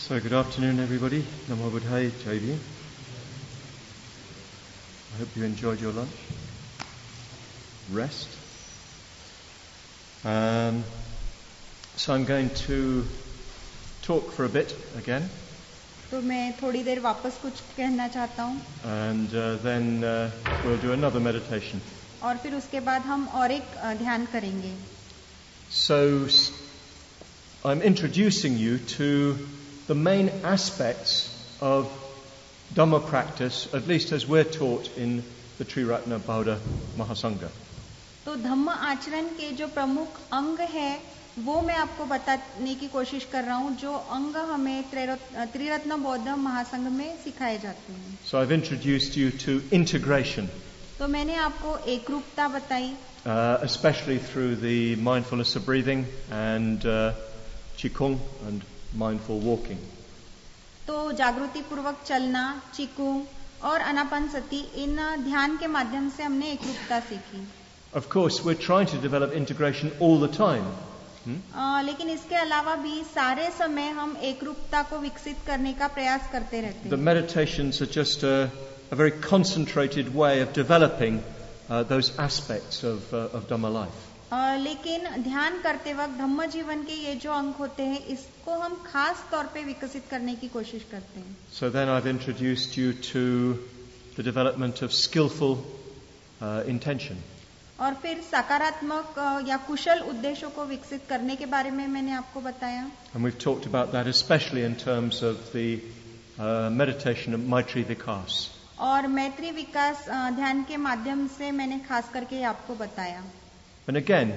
So good afternoon everybody. Namo Buddhaya Jai. I hope you enjoyed your lunch. Rest. So I'm going to talk for a bit again. तो मैं थोड़ी देर वापस कुछ कहना चाहता हूँ. And then we'll do another meditation. और फिर उसके बाद हम और एक ध्यान करेंगे. So I'm introducing you to the main aspects of Dhamma practice, at least as we're taught in the Triratna Bauddha Mahasangha. तो धम्म आचरण के जो प्रमुख अंग है वो मैं आपको बताने की कोशिश कर रहा हूँ, जो अंग हमें त्रिरत्न बौद्ध महासंघ में सिखाए जाते हैं. So I've introduced you to integration. तो मैंने आपको एकरूपता बताई, especially through the mindfulness of breathing and Qigong and mindful walking. तो जागृति पूर्वक चलना, चिकुंग और अनापानसति, इन ध्यान के माध्यम से हमने एकरूपता सीखी. Of course, we're trying to develop integration all the time. लेकिन इसके अलावा भी सारे समय हम एकरूपता को विकसित करने का प्रयास करते रहते हैं. The meditations are just a very concentrated way of developing those aspects of Dhamma life. लेकिन ध्यान करते वक्त धम्म जीवन के ये जो अंग होते हैं, इसको हम खास तौर पे विकसित करने की कोशिश करते हैं. So then I've introduced you to the development of skillful intention. और फिर सकारात्मक या कुशल उद्देश्यों को विकसित करने के बारे में मैंने आपको बताया. And we've talked about that especially in terms of the meditation of Maitri Vikas. और मैत्री विकास ध्यान के माध्यम से मैंने खास करके आपको बताया. And again,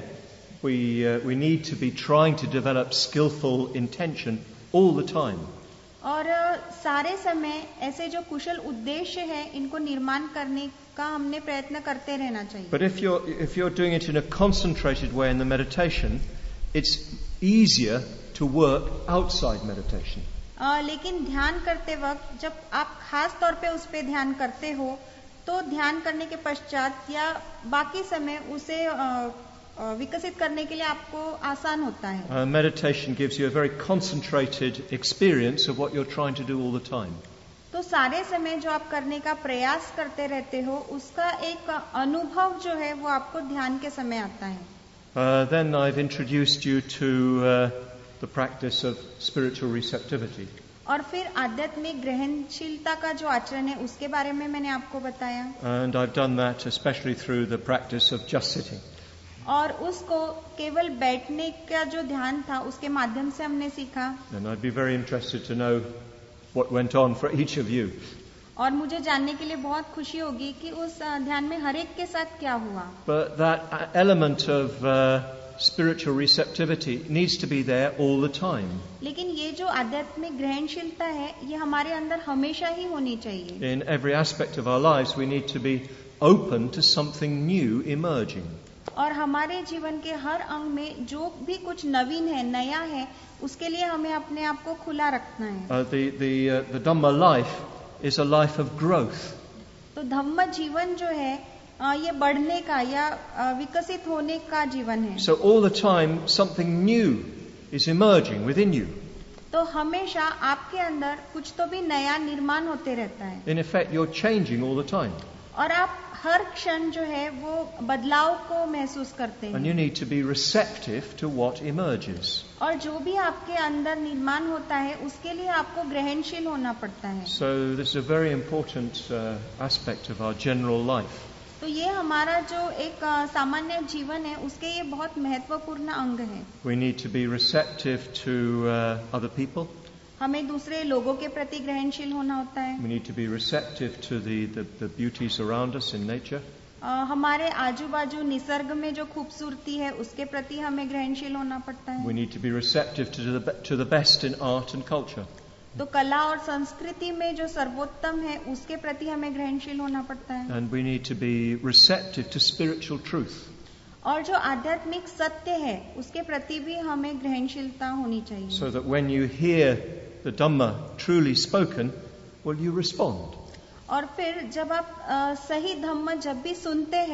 we need to be trying to develop skillful intention all the time. और सारे समय ऐसे जो कुशल उद्देश्य है, इनको निर्माण करने का हमने प्रयत्न करते रहना चाहिए. But if you're doing it in a concentrated way in the meditation, it's easier to work outside meditation. लेकिन ध्यान करते वक्त जब आप खास तौर पे उस पे ध्यान करते हो, तो ध्यान करने के पश्चात या बाकी समय उसे विकसित करने के लिए आपको आसान होता है. Meditation gives you a very concentrated experience of what you're trying to do all the time. तो सारे समय जो आप करने का प्रयास करते रहते हो, उसका एक अनुभव जो है वो आपको ध्यान के समय आता है. Then I've introduced you to the practice of spiritual receptivity. और फिर आध्यात्मिक ग्रहणशीलता का जो आचरण है उसके बारे में मैंने आपको बताया. And I've done that especially through the practice of just sitting. और उसको केवल बैठने का जो ध्यान था उसके माध्यम से हमने सीखा. And I'd be very interested to know what went on for each of you. और मुझे जानने के लिए बहुत खुशी होगी कि उस ध्यान में हर एक के साथ क्या हुआ. But that element of spiritual receptivity needs to be there all the time. लेकिन ये जो आध्यात्मिक ग्रहणशीलता है, ये हमारे अंदर हमेशा ही होनी चाहिए. In every aspect of our lives we need to be open to something new emerging. और हमारे जीवन के हर अंग में जो भी कुछ नवीन है, नया है, उसके लिए हमें अपने आप को खुला रखना है. The Dhamma life is a life of growth. तो धम्म जीवन जो है ये बढ़ने का या विकसित होने का जीवन है. So all the time something new is emerging within you. तो हमेशा आपके अंदर कुछ तो भी नया निर्माण होते रहता है. In effect you're changing all the time. और आप हर क्षण जो है वो बदलाव को महसूस करते हैं. And you need to be receptive to what emerges. और जो भी आपके अंदर निर्माण होता है उसके लिए आपको ग्रहणशील होना पड़ता है. So this is a very important aspect of our general life. तो ये हमारा जो एक सामान्य जीवन है उसके ये बहुत महत्वपूर्ण अंग है. We need to be receptive to other people. हमें दूसरे लोगों के प्रति ग्रहणशील होना होता है. We need to be receptive to the beauties around us in nature. हमारे आजू बाजू निसर्ग में जो खूबसूरती है उसके प्रति हमें ग्रहणशील होना पड़ता है. We need to be receptive to the best in art and culture. तो कला और संस्कृति में जो सर्वोत्तम है उसके प्रति हमें ग्रहणशील होना पड़ता है. And we need to be receptive to spiritual truth. और जो आध्यात्मिक सत्य है उसके प्रति भी हमें ग्रहणशीलता होनी चाहिए. So that when you hear the Dhamma truly spoken, will you respond? और फिर जब आप सही धम्म जब भी सुनते हैं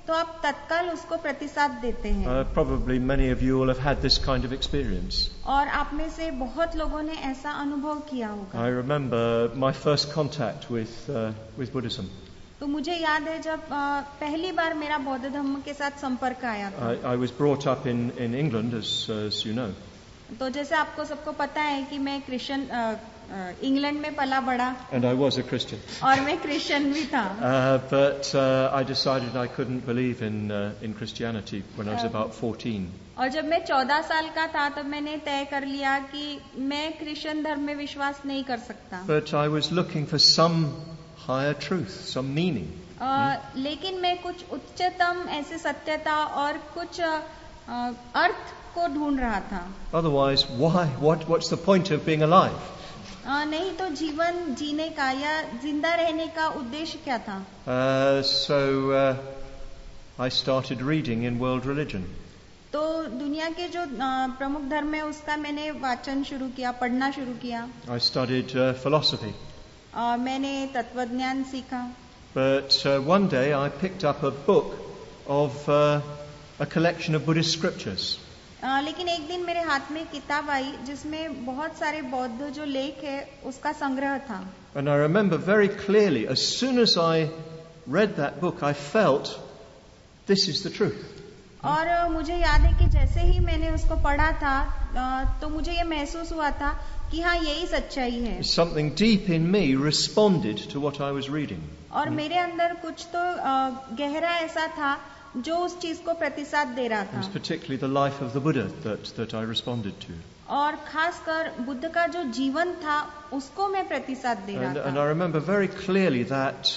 तो आप तत्काल उसको प्रतिसाद देते हैं। Probably many of you will have had this kind of experience. और आप में से बहुत लोगों ने ऐसा अनुभव किया होगा। I remember my first contact with Buddhism. तो मुझे याद है जब पहली बार मेरा बौद्ध धर्म के साथ संपर्क आया था। I was brought up in England, as you know. तो जैसे आपको सबको पता है कि मैं क्रिश्चियन इंग्लैंड में पला बड़ा। And I was a Christian. और मैं क्रिश्चियन भी था। But I decided I couldn't believe in Christianity when I was about 14. और जब मैं 14 साल का था तब मैंने तय कर लिया कि मैं क्रिश्चियन धर्म में विश्वास नहीं कर सकता। But I was looking for some higher truth, some meaning. लेकिन मैं कुछ उच्चतम ऐसे सत्यता और कुछ अर्थ को ढूंढ रहा था। Otherwise, why? What's the point of being alive? नहीं तो जीवन जीने का या जिंदा रहने का उद्देश्य क्या था? So I started reading in world religion. तो दुनिया के जो प्रमुख धर्म है उसका मैंने वाचन शुरू किया, पढ़ना शुरू किया। I studied philosophy. मैंने तत्वज्ञान सीखा। But one day I picked up a book of a collection of Buddhist scriptures. लेकिन एक दिन मेरे हाथ में किताब आई जिसमें बहुत सारे बौद्ध जो लेख है उसका संग्रह था। And I remember very clearly, as soon as I read that book, I felt this is the truth. और मुझे याद है कि जैसे ही मैंने उसको पढ़ा था तो मुझे ये महसूस हुआ था कि हाँ यही सच्चाई है। Something deep in me responded to what I was reading. और मेरे अंदर कुछ तो गहरा ऐसा था जो उस चीज को प्रतिसाद दे रहा It था। was particularly the life of the Buddha that I responded to. और खासकर बुद्ध का जो जीवन था उसको मैं प्रतिसाद दे रहा And I था। remember very clearly that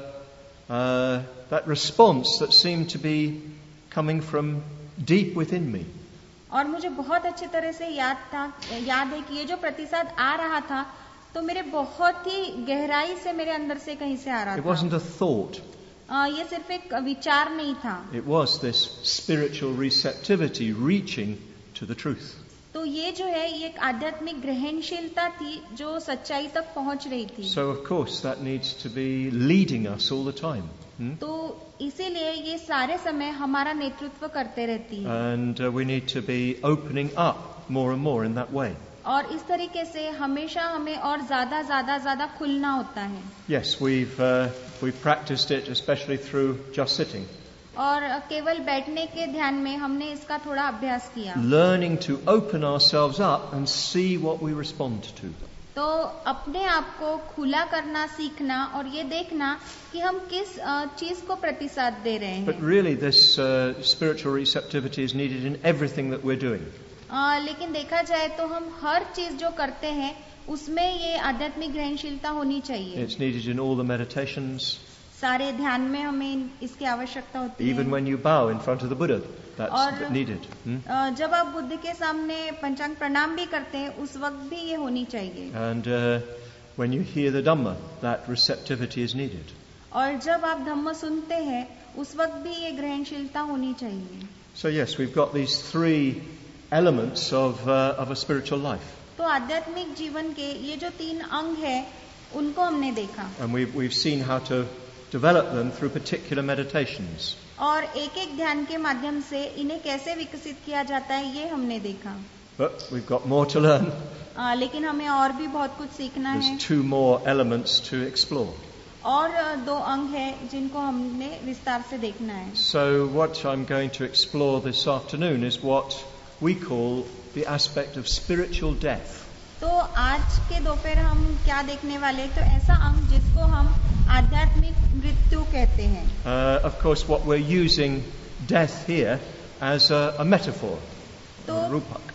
that response that seemed to be coming from deep within me. और मुझे बहुत अच्छी तरह से याद है कि ये जो प्रतिसाद आ रहा था तो मेरे बहुत ही गहराई से मेरे अंदर से कहीं से आ रहा It था। wasn't a thought. ये सिर्फ एक विचार नहीं था। It was this spiritual receptivity reaching to the truth. तो ये जो है ये एक आध्यात्मिक ग्रहणशीलता थी जो सच्चाई तक पहुंच रही थी। So of course that needs to be leading us all the time. तो इसीलिए ये सारे समय हमारा नेतृत्व करते रहती है। And we need to be opening up more and more in that way. और इस तरीके से हमेशा हमें और ज्यादा खुलना होता है। Yes, we've practiced it, especially through just sitting. और केवल बैठने के ध्यान में हमने इसका थोड़ा अभ्यास किया। Learning to open ourselves up and see what we respond to. तो अपने आप को खुला करना सीखना और ये देखना कि हम किस चीज को प्रतिसाद दे रहे हैं। But really this spiritual receptivity is needed in everything that we're doing. लेकिन देखा जाए तो हम हर चीज जो करते हैं उसमें ये आध्यात्मिक ग्रहणशीलता होनी चाहिए। It's needed in all the meditations. सारे ध्यान में हमें इसकी आवश्यकता होती है। Even when you bow in front of the Buddha, that's needed. जब आप बुद्ध के सामने पंचांग प्रणाम भी करते हैं उस वक्त भी ये होनी चाहिए। And when you hear the Dhamma, that receptivity is needed. और जब आप धम्म सुनते हैं उस वक्त भी ये ग्रहणशीलता होनी चाहिए। So yes, we've got these three elements of a spiritual life. तो आध्यात्मिक जीवन के ये जो 3 अंग है उनको हमने देखा। And we've seen how to develop them through particular meditations. और एक ध्यान के माध्यम से इन्हें कैसे विकसित किया जाता है ये हमने देखा। But we've got more to learn. लेकिन हमें और भी बहुत कुछ सीखना है। There's 2 more elements to explore. और 2 अंग है जिनको हमने विस्तार से देखना है। So what I'm going to explore this afternoon is what we call the aspect of spiritual death. तो आज के दोपहर हम क्या देखने वाले तो ऐसा अंग जिसको हम आध्यात्मिक मृत्यु कहते हैं। Of course what we're using death here as a metaphor. तो रूपक।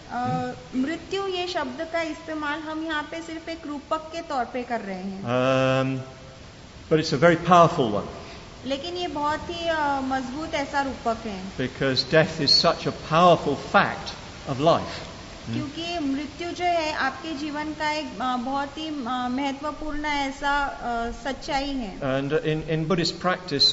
मृत्यु ये शब्द का इस्तेमाल हम यहाँ पे सिर्फ एक रूपक के तौर पे कर रहे हैं। But it's a very powerful one. लेकिन ये बहुत ही मजबूत ऐसा रूपक है। Because death is such a powerful fact of life. क्योंकि मृत्यु जो है आपके जीवन का एक बहुत ही महत्वपूर्ण ऐसा सच्चाई है। And in Buddhist practice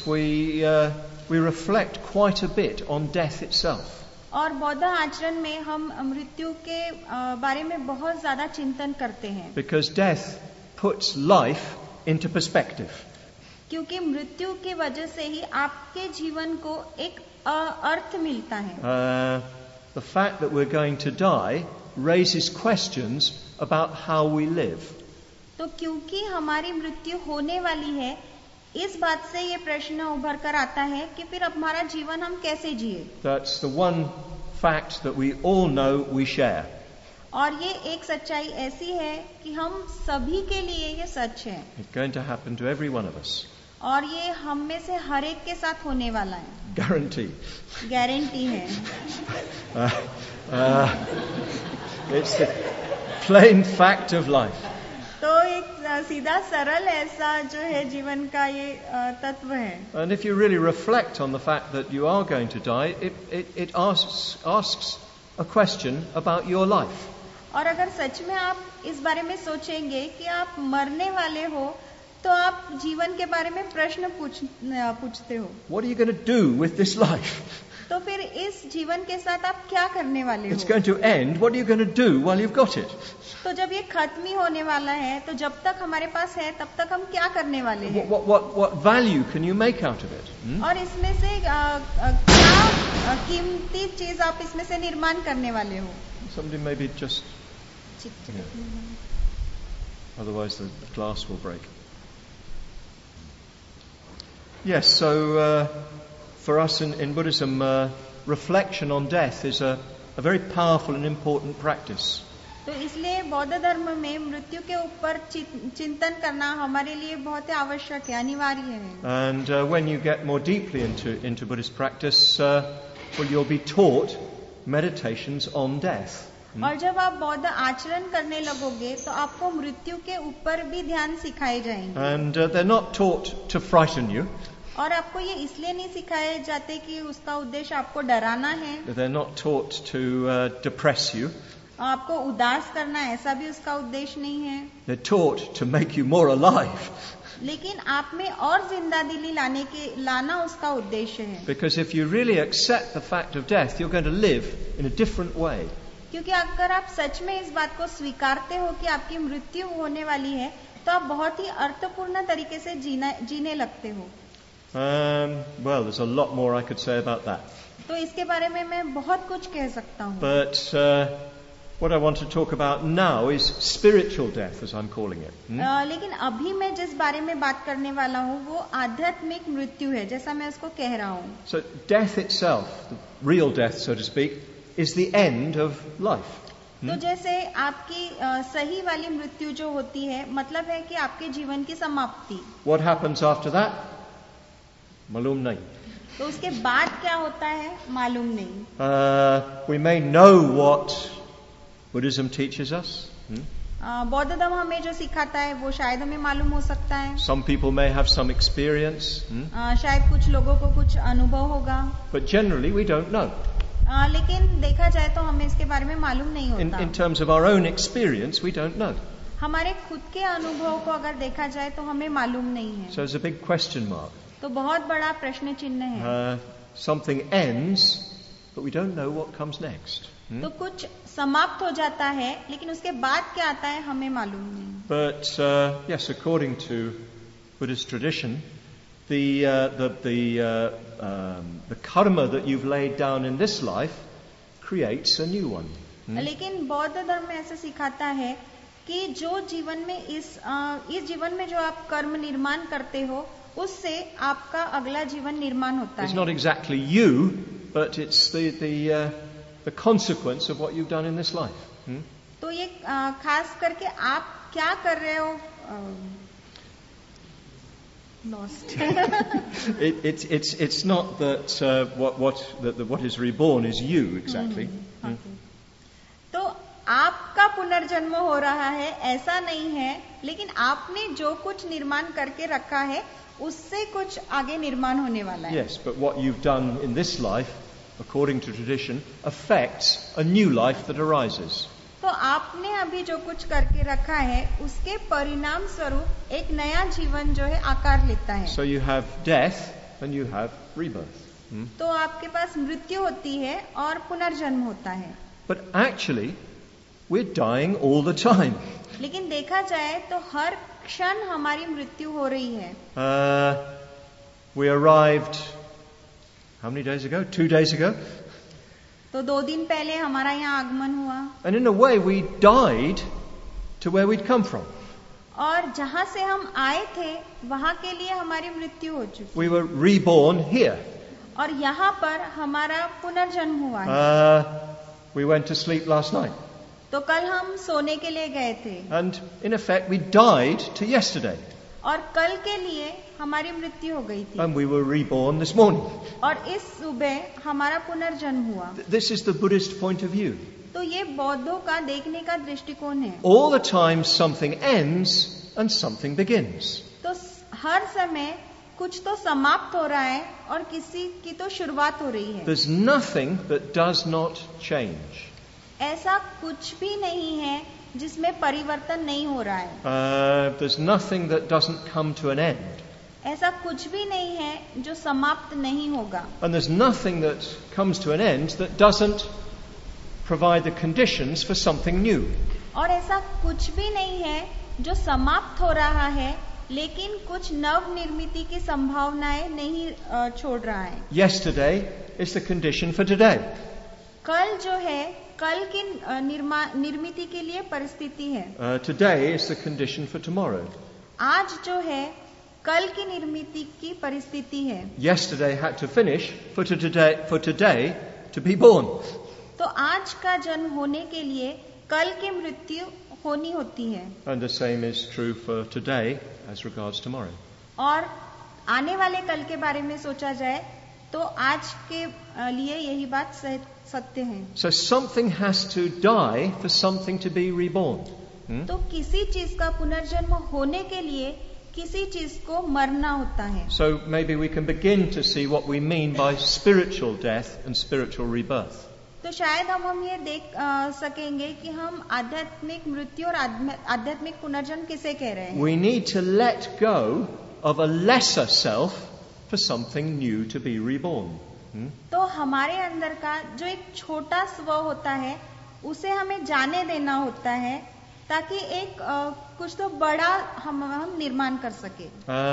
we reflect quite a bit on death itself. और बौद्ध आचरण में हम मृत्यु के बारे में बहुत ज्यादा चिंतन करते हैं। Because death puts life into perspective. क्योंकि मृत्यु की वजह से ही आपके जीवन को एक अर्थ मिलता है. The fact that we're going to die raises questions about how we live. तो क्योंकि हमारी मृत्यु होने वाली है, इस बात से ये प्रश्न उभर कर आता है कि फिर अब हमारा जीवन हम कैसे जिए. That's the one fact that we all know we share. और ये एक सच्चाई ऐसी है कि हम सभी के लिए ये सच है. It's going to happen to every one of us. और ये हम में से हर एक के साथ होने वाला है. Guarantee. गारंटी है. It's the plain fact of life. तो एक सीधा सरल ऐसा जो है जीवन का ये तत्व है. And if you really reflect on the fact that you are going to die, it asks a question about your life. और अगर सच में आप इस बारे में सोचेंगे कि आप मरने वाले हो, तो आप जीवन के बारे में प्रश्न पूछते हो. What are you going to do with this life? तो फिर इस जीवन के साथ आप क्या करने वाले हो? It's going to end. What are you going to do while you've got it? तो जब ये खत्म ही होने वाला है, तो जब तक हमारे पास है, तब तक हम क्या करने वाले हैं? What value can you make out of it? और इसमें से क्या कीमती चीज आप इसमें से निर्माण करने वाले हो? Somebody maybe just. Otherwise the glass will break. Yes, so for us in Buddhism, reflection on death is a very powerful and important practice. तो इसलिए बौद्ध धर्म में मृत्यु के ऊपर चिंतन करना हमारे लिए बहुत ही आवश्यक है, अनिवार्य है. And when you get more deeply into Buddhist practice, well, you'll be taught meditations on death. और जब आप बौद्ध आचरण करने लगोगे, तो आपको मृत्यु के ऊपर भी ध्यान सिखाए जाएंगे. And they're not taught to frighten you. और आपको ये इसलिए नहीं सिखाए जाते कि उसका उद्देश्य आपको डराना है. They're not taught to depress you. आपको उदास करना, ऐसा भी उसका उद्देश्य नहीं है. They're taught to make you more alive. लेकिन आप में और जिंदादिली लाना उसका उद्देश्य है. Because if you really accept the fact of death, you're going to live in a different way. क्योंकि अगर आप सच में इस बात को स्वीकारते हो कि आपकी मृत्यु होने वाली है, तो आप बहुत ही अर्थपूर्ण तरीके से जीने लगते हो. Well, there's a lot more I could say about that. तो इसके बारे में मैं बहुत कुछ कह सकता हूँ. But what I want to talk about now is spiritual death, as I'm calling it. लेकिन अभी मैं जिस बारे में बात करने वाला हूँ, वो आध्यात्मिक मृत्यु है, जैसा मैं उसको कह रहा हूँ. So death itself, the real death, so to speak, is the end of life. तो जैसे आपकी सही वाली मृत्यु जो होती है, मतलब है कि आपके जीवन की समाप्ति. What happens after that? मालूम नहीं. तो उसके बाद क्या होता है, मालूम नहीं. We may know what Buddhism teaches us. बौद्ध धर्म हमें जो सिखाता है, वो शायद हमें मालूम हो सकता है. Some people may have some experience. शायद कुछ लोगों को कुछ अनुभव होगा. But generally we don't know. लेकिन देखा जाए तो हमें इसके बारे में मालूम नहीं होता. In terms of our own experience, we don't know. हमारे खुद के अनुभव को अगर देखा जाए तो हमें मालूम नहीं है. So there's a big question mark. तो बहुत बड़ा प्रश्न चिन्ह है. Something ends, but we don't know what comes next. तो कुछ समाप्त हो जाता है, लेकिन उसके बाद क्या आता है हमें मालूम नहीं. But yes, according to Buddhist tradition, the karma that you've laid down in this life creates a new one. लेकिन बौद्ध धर्म में ऐसा सिखाता है कि जो जीवन में इस जीवन में जो आप कर्म निर्माण करते हो, उससे आपका अगला जीवन निर्माण होता है. It's not exactly you, but it's the consequence of what you've done in this life. तो ये खास करके आप क्या कर रहे हो. Lost. It's not that what is reborn is you exactly. तो आपका पुनर्जन्म हो रहा है, ऐसा नहीं है, लेकिन आपने जो कुछ निर्माण करके रखा है, उससे कुछ आगे निर्माण होने वाला है. Yes, but what you've done in this life, according to tradition, affects a new life that arises. तो आपने अभी जो कुछ करके रखा है, उसके परिणाम स्वरूप एक नया जीवन जो है आकार लेता है. So you have death and you have rebirth. तो आपके पास मृत्यु होती है और पुनर्जन्म होता है. But actually, we're dying all the time. लेकिन देखा जाए तो हर क्षण हमारी मृत्यु हो रही है. We arrived, how many days ago? 2 days ago. तो 2 दिन पहले हमारा यहाँ आगमन हुआ. And in a way we died to where we'd come from. और जहाँ से हम आए थे वहाँ के लिए हमारी मृत्यु हो चुकी. We were reborn here. और यहाँ पर हमारा पुनर्जन्म हुआ है. We went to sleep last night. तो कल हम सोने के लिए गए थे. And in effect we died to yesterday. और कल के लिए हमारी मृत्यु हो गई थी. And we were reborn this morning. और इस सुबह हमारा पुनर्जन्म हुआ. This is the Buddhist point of view. तो ये बौद्धों का देखने का दृष्टिकोण है. All the time something ends and something begins. तो हर समय कुछ तो समाप्त हो रहा है और किसी की तो शुरुआत हो रही है. There's nothing that does not change. ऐसा कुछ भी नहीं है जिसमें परिवर्तन नहीं हो रहा है. There's nothing that doesn't come to an end. ऐसा कुछ भी नहीं है जो समाप्त नहीं होगा. And there's nothing that comes to an end that doesn't provide the conditions for something new. और ऐसा कुछ भी नहीं है जो समाप्त हो रहा है लेकिन कुछ नव निर्मिति की संभावनाएं नहीं छोड़ रहा है. Yesterday is the condition for today. कल जो है कल की निर्मिति के लिए परिस्थिति है. Today is the condition for tomorrow. आज जो है कल की निर्मिति की परिस्थिति है. Yesterday had to finish for today to be born. तो आज का जन्म होने के लिए कल की मृत्यु होनी होती है. And the same is true for today as regards tomorrow. और आने वाले कल के बारे में सोचा जाए तो आज के लिए यही बात सत्य है. So something has to die for something to be reborn. तो किसी चीज का पुनर्जन्म होने के लिए किसी चीज को मरना होता है. So maybe we can begin to see what we mean by spiritual death and spiritual rebirth. तो शायद हम ये देख सकेंगे कि हम आध्यात्मिक मृत्यु और आध्यात्मिक पुनर्जन्म किसे कह रहे हैं. We need to let go of a lesser self for something new to be reborn. तो हमारे अंदर का जो एक छोटा स्व होता है उसे हमें जाने देना होता है ताकि एक कुछ तो बड़ा हम निर्माण कर सके.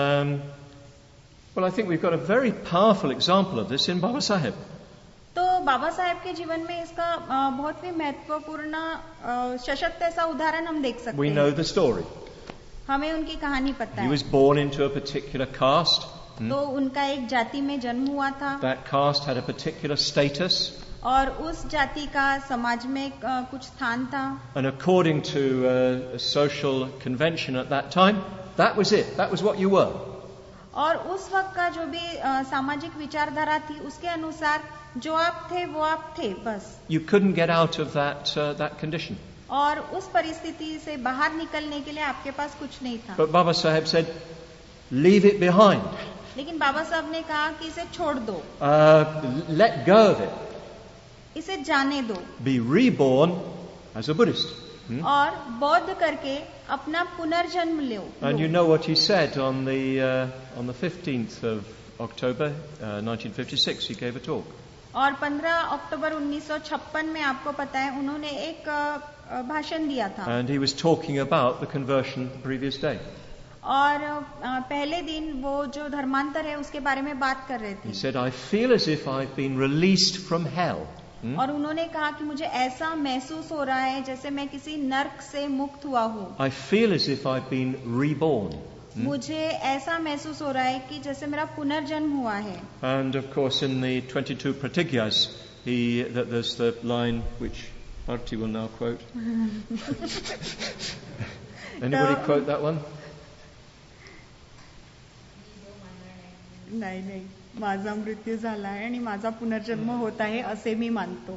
Well, I think we've got a very powerful example of this in Baba Sahib. तो बाबा साहेब के जीवन में इसका बहुत ही महत्वपूर्ण सशक्त ऐसा उदाहरण हम देख सकते हैं. We know the story. हमें उनकी कहानी पता है. He was born into a particular caste. तो उनका एक जाति में जन्म हुआ था. That caste had a particular status. और उस जाति का समाज में कुछ स्थान था. And according to a social convention at that time, that was it. That was what you were. और उस वक्त का जो भी सामाजिक विचारधारा थी उसके अनुसार जो आप थे वो आप थे बस. You couldn't get out of that condition. और उस परिस्थिति से बाहर निकलने के लिए आपके पास कुछ नहीं था. But Baba Sahib said, leave it behind. लेकिन बाबा साहब ने कहा कि इसे छोड़ दो. Let go of it. इसे जाने दो. Be reborn as a Buddhist. और बौद्ध करके अपना पुनर्जन्म लो. And you know what he said on the 15th of October 1956. He gave a talk. और 15 अक्टूबर 1956 में आपको पता है उन्होंने एक भाषण दिया था. And he was talking about the conversion the previous day. और पहले दिन वो जो धर्मांतर है उसके बारे में बात कर रहे थे. He said, I feel as if I've been released from hell. और उन्होंने कहा कि मुझे ऐसा महसूस हो रहा है जैसे मैं किसी नर्क से मुक्त हुआ हूँ. I feel as if I've been reborn. मुझे ऐसा महसूस हो रहा है कि जैसे मेरा पुनर्जन्म हुआ है. And of course in the 22 Pratigyas, there's the line which Bharti will now quote. Anybody quote that one? नाही माझा मृत्यू झाला आहे आणि माझा पुनर्जन्म होत आहे असे मी मानतो.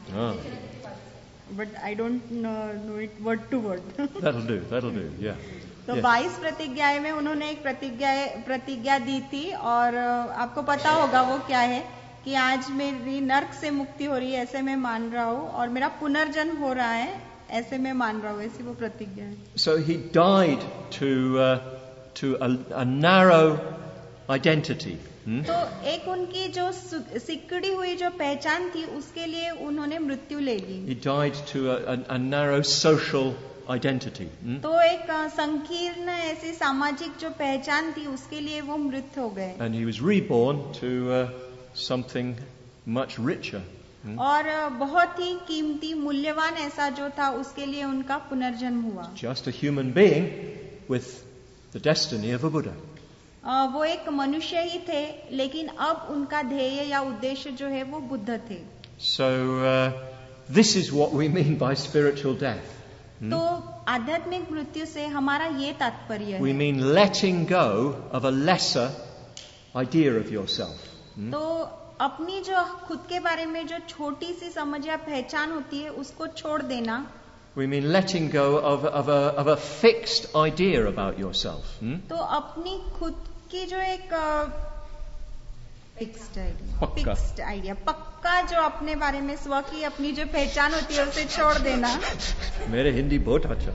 But I don't know it word to word. That'll do, yeah. तो 22 प्रतिज्ञाएं में उन्होंने एक प्रतिज्ञा दी थी और आपको पता होगा वो क्या है कि आज मेरी नर्क से मुक्ति हो रही है ऐसे मैं मान रहा हूँ और मेरा पुनर्जन्म हो रहा है ऐसे मैं मान रहा हूँ. ऐसी वो प्रतिज्ञा है. So he died to a narrow identity. तो एक उनकी जो सिकड़ी हुई जो पहचान थी उसके लिए उन्होंने मृत्यु ले ली. He died to a narrow social identity. तो एक संकीर्ण ऐसी सामाजिक जो पहचान थी उसके लिए वो मृत हो गए And he was reborn to something much richer. और बहुत ही कीमती मूल्यवान ऐसा जो था उसके लिए उनका पुनर्जन्म हुआ. Just a human being with the destiny of a Buddha. वो एक मनुष्य ही थे लेकिन अब उनका ध्येय या उद्देश्य जो है वो बुद्ध थे. So this is what we mean by spiritual death. तो आध्यात्मिक मृत्यु से हमारा ये तात्पर्य We है. mean letting go of a lesser idea of yourself. तो अपनी जो खुद के बारे में जो छोटी सी समझ या पहचान होती है उसको छोड़ देना. We mean letting go of a fixed idea about yourself. तो अपनी खुद की जो एक फिक्स्ड पक्का. आइडिया पक्का जो अपने बारे में स्व की अपनी जो पहचान होती है उसे छोड़ देना. मेरे हिंदी बहुत अच्छा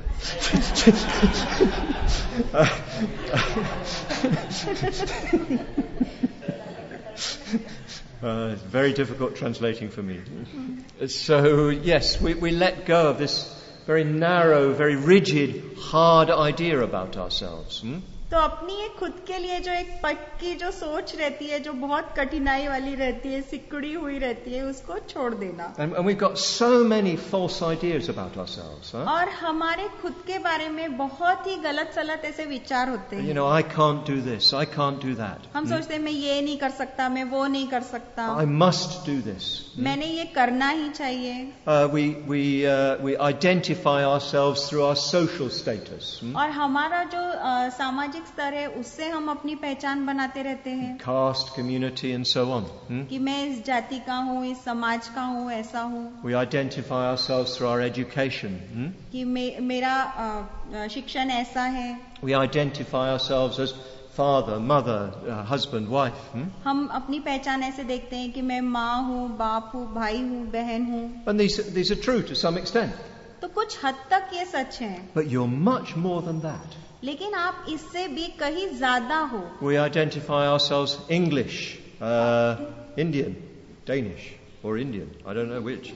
है. It's very difficult translating for me. So yes, we let go of this very narrow, very rigid, hard idea about ourselves. तो अपनी एक खुद के लिए जो एक पक्की जो सोच रहती है जो बहुत कठिनाई वाली रहती है सिकुड़ी हुई रहती है उसको छोड़ देना. And we've got so many false ideas about ourselves. और हमारे खुद के बारे में बहुत ही गलत सलत ऐसे विचार होते हैं. You know, I can't do this, I can't do that. हम सोचते हैं मैं ये नहीं कर सकता, मैं वो नहीं कर सकता, I must do this. मैंने ये करना ही चाहिए. We identify ourselves through our social status. और हमारा जो सामाजिक स्तर है उससे हम अपनी पहचान बनाते रहते हैं. Caste, community and so on. कि मैं इस जाति का हूँ, इस समाज का हूँ, ऐसा हूँ. We identify ourselves through our education. कि मेरा शिक्षण ऐसा है. We identify ourselves as father, mother, husband, wife. हम अपनी पहचान ऐसे देखते हैं कि मैं माँ हूँ, बाप हूँ, भाई हूँ, बहन हूँ. And these are true to some extent. तो कुछ हद तक ये सच है. But you're much more than that. लेकिन आप इससे भी कहीं ज्यादा हो. We identify ourselves English, Indian, Danish, or Indian. I don't know which.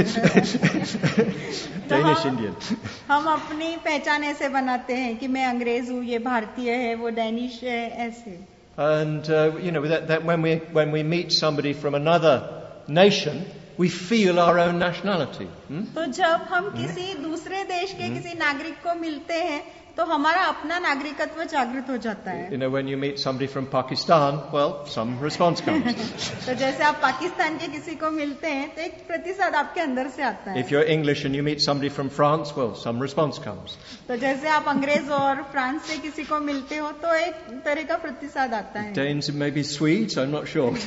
Danish, Indian. हम अपनी पहचान ऐसे बनाते हैं कि मैं अंग्रेज हूँ, ये भारतीय है, वो डैनिश है, ऐसे. And you know that when we meet somebody from another nation, we feel our own nationality. तो जब हम किसी दूसरे देश के किसी नागरिक को मिलते हैं तो हमारा अपना नागरिकत्व जागृत हो जाता है. You know, when you meet somebody from Pakistan, well, some response comes. तो जैसे आप पाकिस्तान के किसी को मिलते हैं तो एक प्रतिसाद आपके अंदर से आता है. If you're English and you meet somebody from France, well, some response comes. तो जैसे आप अंग्रेज और फ्रांस से किसी को मिलते हो तो एक तरह का प्रतिसाद आता है. Danes and maybe Swedes, I'm not sure.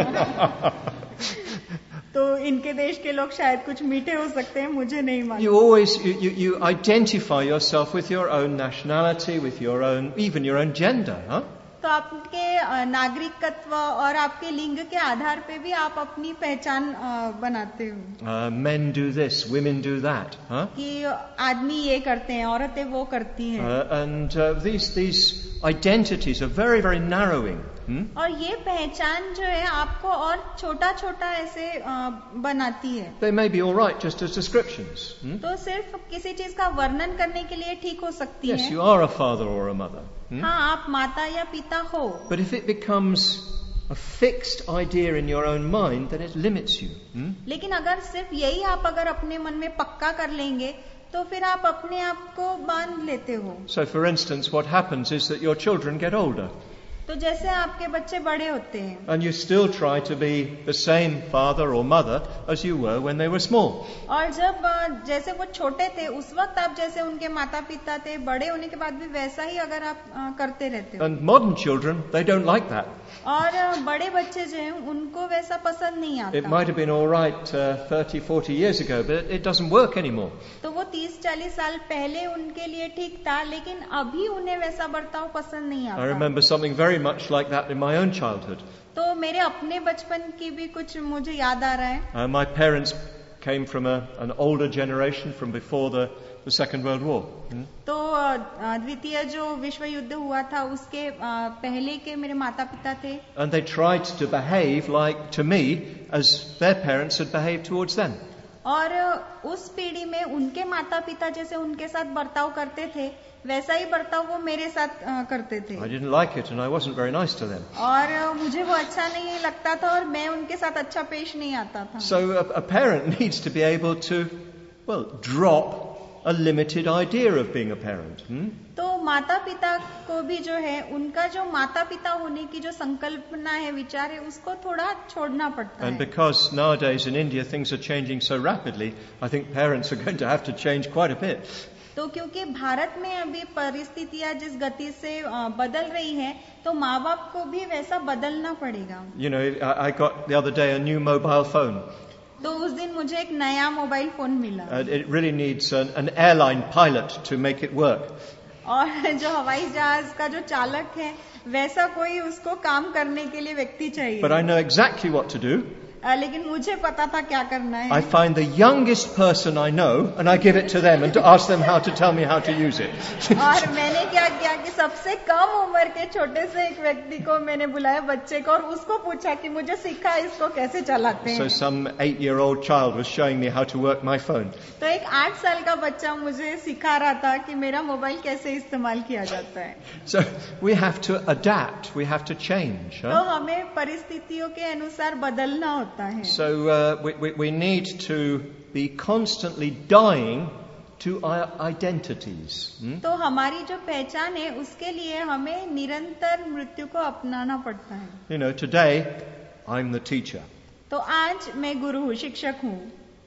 तो इनके देश के लोग शायद कुछ मीठे हो सकते हैं, मुझे नहीं मालूम. You always you identify yourself with your own nationality, with your own, even your own gender, huh? तो आपके नागरिकत्व और आपके लिंग के आधार पे भी आप अपनी पहचान बनाते हो. Men do this, women do that, huh? कि आदमी ये करते हैं, औरतें वो करती हैं. And these identities are very, very narrowing. और ये पहचान जो है आपको और छोटा छोटा ऐसे बनाती है. They may be all right just as descriptions. तो सिर्फ किसी चीज का वर्णन करने के लिए ठीक हो सकती Yes, है. you are a father or a mother. हाँ, आप माता या पिता हो. But if it becomes a fixed idea in your own mind, then it limits you. लेकिन अगर सिर्फ यही आप अगर अपने मन में पक्का कर लेंगे तो फिर आप अपने आप को बांध लेते हो. So for instance, what happens is that your children get older. तो जैसे आपके बच्चे बड़े होते हैं And you still try to be the same father or mother as you were when they were small. और जब जैसे वो छोटे थे उस वक्त आप जैसे उनके माता पिता थे, बड़े होने के बाद भी वैसा ही अगर आप करते रहते हो. And modern children, they don't like that. और बड़े बच्चे जो हैं उनको वैसा पसंद नहीं आता. It might have been all right 30, 40 years ago, but it doesn't work anymore. तो वो 30-40 साल पहले उनके लिए ठीक था, लेकिन अभी उन्हें वैसा बर्ताव पसंद नहीं आता. I remember something very much like that in my own childhood. तो मेरे अपने बचपन की भी कुछ मुझे याद आ रहा है. My parents came from an older generation from before the Second World War. तो द्वितीय जो विश्व युद्ध हुआ था उसके पहले के मेरे माता पिता थे. And they tried to behave like, to me, as their parents had behaved towards them. और उस पीढ़ी में उनके माता पिता जैसे उनके साथ बर्ताव करते थे वैसा ही बर्ताव वो मेरे साथ करते थे. I didn't like it and I wasn't very nice to them. और मुझे वो अच्छा नहीं लगता था और मैं उनके साथ अच्छा पेश नहीं आता था. So a parent needs to be able to, well, drop a limited idea of being a parent. तो माता पिता को भी जो है उनका जो माता पिता होने की जो संकल्पना है विचार है उसको थोड़ा छोड़ना पड़ता And है. because nowadays in India things are changing so rapidly, I think parents are going to have to change quite a bit. तो क्योंकि भारत में अभी परिस्थितियां जिस गति से बदल रही हैं, तो माँ बाप को भी वैसा बदलना पड़ेगा. You know, I got the other day a new mobile phone. तो उस दिन मुझे एक नया मोबाइल फोन मिला. It really needs an airline pilot to make it work. और जो हवाई जहाज का जो चालक है वैसा कोई उसको काम करने के लिए व्यक्ति चाहिए. But I know exactly what to do. लेकिन मुझे पता था क्या करना है. I find the youngest person I know and I give it to them and to ask them how to tell me how to use it. और मैंने क्या किया कि सबसे कम उम्र के छोटे से एक व्यक्ति को मैंने बुलाया बच्चे को और उसको पूछा कि मुझे सिखा इसको कैसे चलाते हैं. So some 8-year-old child was showing me how to work my phone. तो एक 8 साल का बच्चा मुझे सिखा रहा था कि मेरा मोबाइल कैसे इस्तेमाल किया जाता है. So we have to adapt, we have to change. तो हमें परिस्थितियों के अनुसार बदलना होता है. So we need to be constantly dying to our identities. तो हमारी जो पहचान है उसके लिए हमें निरंतर मृत्यु को अपनाना पड़ता है. You know, today I'm the teacher. तो आज मैं गुरु हूँ, शिक्षक हूँ.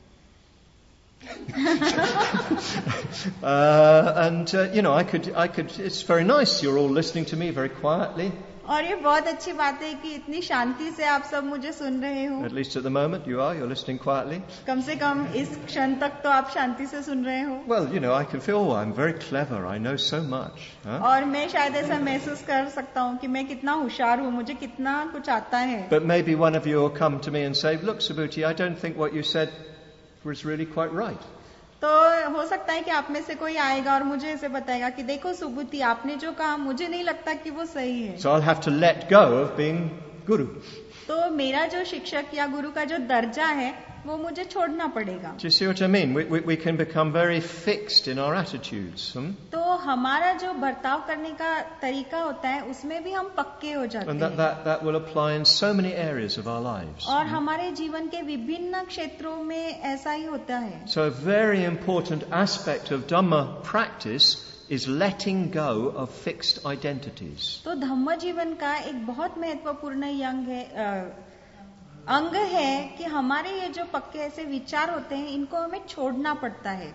You know, I could. It's very nice. You're all listening to me very quietly. और ये बहुत अच्छी बात है कि इतनी शांति से आप सब मुझे सुन रहे हो. At least at the moment you are. You're listening quietly. कम से कम इस क्षण तक तो आप शांति से सुन रहे हो. Well, you know, I can feel, oh, I'm very clever. I know so much. Huh? और मैं शायद ऐसा महसूस कर सकता हूँ कि मैं कितना होशियार हूँ, मुझे कितना कुछ आता है. But maybe one of you will come to me and say, look, Subhuti, I don't think what you said was really quite right. तो हो सकता है कि आप में से कोई आएगा और मुझे ऐसे बताएगा कि देखो सुबुति, आपने जो कहा मुझे नहीं लगता कि वो सही है. So I'll have to let go of being guru. तो मेरा जो शिक्षक या गुरु का जो दर्जा है वो मुझे छोड़ना पड़ेगा. Do you see what I mean? We can become very fixed in our attitudes. तो हमारा जो बर्ताव करने का तरीका होता है उसमें भी हम पक्के हो जाते And हैं. that will apply in so many areas of our lives. और हमारे जीवन के विभिन्न क्षेत्रों में ऐसा ही होता है. So a very important aspect of Dhamma practice is letting go of fixed identities. तो धम्म जीवन का एक बहुत महत्वपूर्ण अंग है कि हमारे ये जो पक्के ऐसे विचार होते हैं इनको हमें छोड़ना पड़ता है.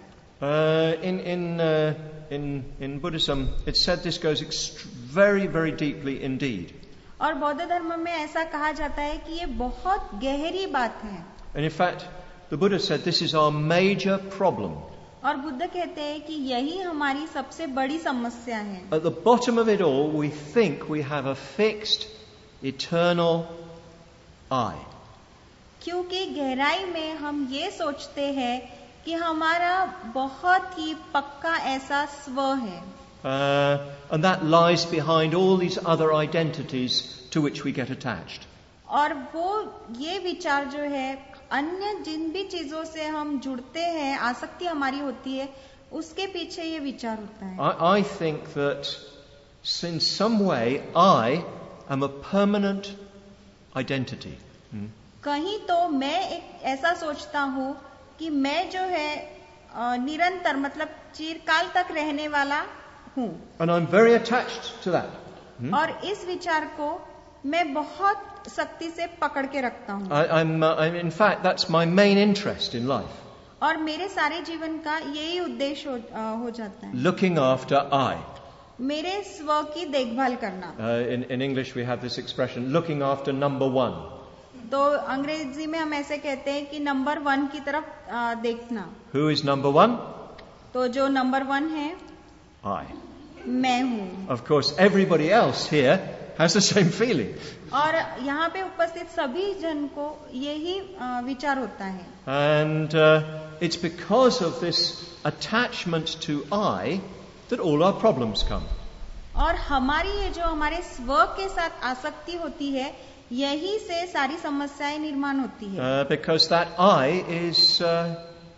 In Buddhism, it's said this goes very, very deeply indeed. और बौद्ध धर्म में ऐसा कहा जाता है कि ये बहुत गहरी बात है. And in fact, the Buddha said this is our major problem. और बुद्ध कहते हैं कि यही हमारी सबसे बड़ी समस्या है. At the bottom of it all, we think we have a fixed, eternal I. क्योंकि गहराई में हम ये सोचते हैं कि हमारा बहुत ही पक्का ऐसा स्व है. And that lies behind all these other identities to which we get attached. और वो ये विचार जो है अन्य जिन भी चीजों से हम जुड़ते हैं, आसक्ति हमारी होती है, उसके पीछे ये विचार होता है. I think that in some way I am a permanent identity. कहीं तो मैं एक ऐसा सोचता हूँ कि मैं जो है निरंतर मतलब चिरकाल तक रहने वाला हूँ. And I'm very attached to that. और इस विचार को मैं बहुत सख्ती से पकड़ के रखता हूँ. I'm in fact that's my main interest in life. और मेरे सारे जीवन का यही उद्देश्य हो जाता है. Looking after I. मेरे स्व की देखभाल करना. In English we have this expression, looking after number one. तो अंग्रेजी में हम ऐसे कहते हैं कि नंबर 1 की तरफ देखना. Who is number 1? तो जो नंबर 1 है I. मैं हूँ. Of course, everybody else here has the same feeling. और यहाँ पे उपस्थित सभी जन को यही विचार होता है. And it's because of this attachment to I that all our problems come. और हमारी ये जो हमारे स्व के साथ आसक्ति होती है, यही से सारी समस्याएं निर्माण होती है. Because that I is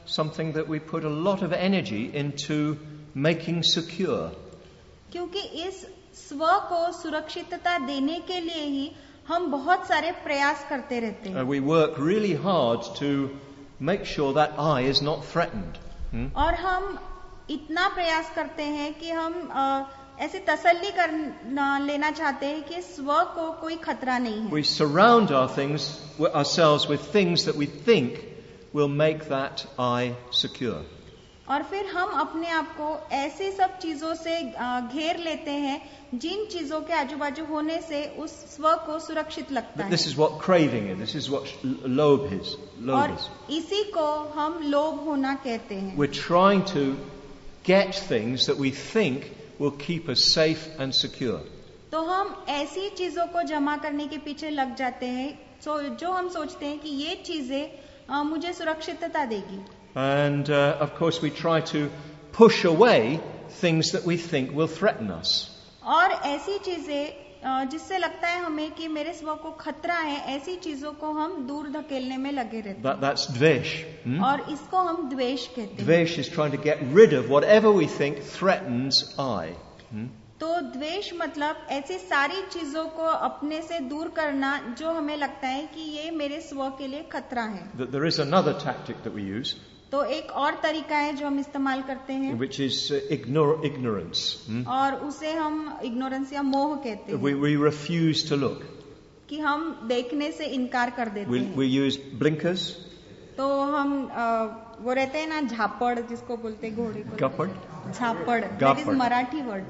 something that we put a lot of energy into making secure. क्योंकि इस स्व को सुरक्षितता देने के लिए ही हम बहुत सारे प्रयास करते रहते हैं. We work really hard to make sure that I is not threatened. और हम इतना प्रयास करते हैं कि हम ऐसी तसल्ली कर लेना चाहते हैं कि स्व को कोई खतरा नहीं है. We surround ourselves with things that we think will make that I secure. और फिर हम अपने आप को ऐसी सब चीजों से घेर लेते हैं जिन चीजों के आजू बाजू होने से उस स्व को सुरक्षित लगता है. This is what craving is. This is what lobe is. और इसी को हम लोभ होना कहते हैं. We're trying to get things that we think will keep us safe and secure. तो हम ऐसी चीजों को जमा करने के पीछे लग जाते हैं जो हम सोचते हैं कि ये चीजें मुझे सुरक्षितता देगी. And of course we try to push away things that we think will threaten us. और ऐसी चीजें जिससे लगता है हमें कि मेरे स्व को खतरा है, ऐसी चीजों को हम दूर धकेलने में लगे रहते हैं. That's dvesh. और इसको हम द्वेष कहते हैं. Dvesh is trying to get rid of whatever we think threatens I. तो द्वेष मतलब ऐसी सारी चीजों को अपने से दूर करना जो हमें लगता है कि ये मेरे स्व के लिए खतरा है. There is another tactic that we use. तो एक और तरीका है जो हम इस्तेमाल करते हैं, which is ignorance. और उसे हम इग्नोरेंस या मोह कहते हैं. We refuse to look. कि हम देखने से इनकार कर देते हैं. We use blinkers. तो हम वो रहते हैं ना झापड़ जिसको बोलते हैं घोड़े को. Gapad. झापड़. That is Marathi word.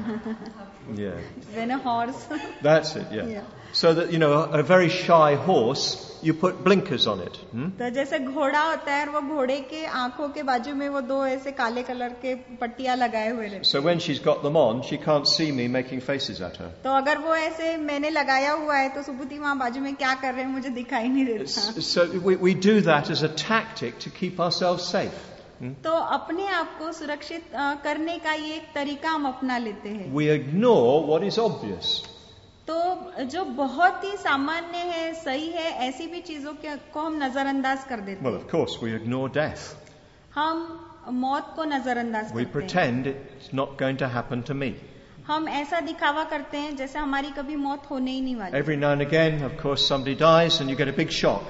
Yeah. When a horse. That's it. Yeah. So that a very shy horse, you put blinkers on it. तो जैसे घोड़ा होता है और वो घोड़े के आंखों के बाजू में वो दो ऐसे काले कलर के पट्टियां लगाए हुए रहते हैं. So when she's got them on, she can't see me making faces at her. तो अगर वो ऐसे मैंने लगाया हुआ है तो सुबुति वहाँ बाजू में क्या कर रहे हैं मुझे दिखाई नहीं देता. So we do that as a tactic to keep ourselves safe. तो अपने आप को सुरक्षित करने का ये एक तरीका हम अपना लेते हैं. We ignore what is obvious. तो जो बहुत ही सामान्य है, सही है, ऐसी भी चीजों को हम नजरअंदाज कर देते हैं. Well, of course, we ignore death. हम मौत को नजरअंदाज करते हैं. We pretend it's not going to happen to me. हम ऐसा दिखावा करते हैं जैसे हमारी कभी मौत होने ही नहीं वाली. Every now and again, of course, somebody dies and you get a big shock.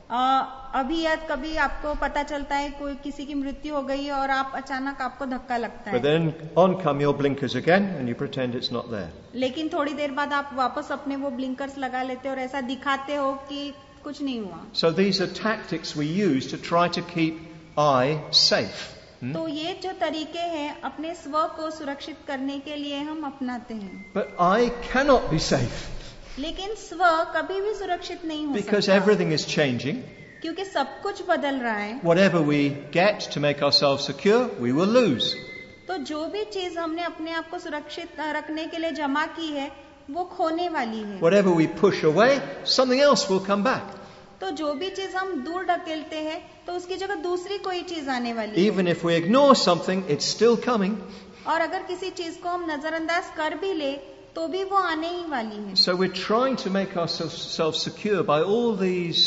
अभी या कभी आपको पता चलता है कोई किसी की मृत्यु हो गई और आप अचानक आपको धक्का लगता है. But then on come your blinkers again and you pretend it's not there. लेकिन थोड़ी देर बाद आप वापस अपने वो ब्लिंकर्स लगा लेते और ऐसा दिखाते हो कि कुछ नहीं हुआ. So these are tactics we use to try to keep I safe. तो ये जो तरीके हैं अपने स्व को सुरक्षित करने के लिए हम अपनाते हैं. But I cannot be safe. लेकिन स्व कभी भी सुरक्षित नहीं हो सकता. Because everything is changing. क्योंकि सब कुछ बदल रहा है. Whatever we get to make ourselves secure, we will lose. तो जो भी चीज हमने अपने आप को सुरक्षित रखने के लिए जमा की है वो खोने वाली है. Whatever we push away, something else will come back. तो जो भी चीज हम दूर ढकेलते हैं तो उसकी जगह दूसरी कोई चीज आने वाली है. Even if we ignore something, it's still coming. और अगर किसी चीज को हम नजरअंदाज कर भी ले तो भी वो आने ही वाली है. So we're trying to make ourselves secure by all these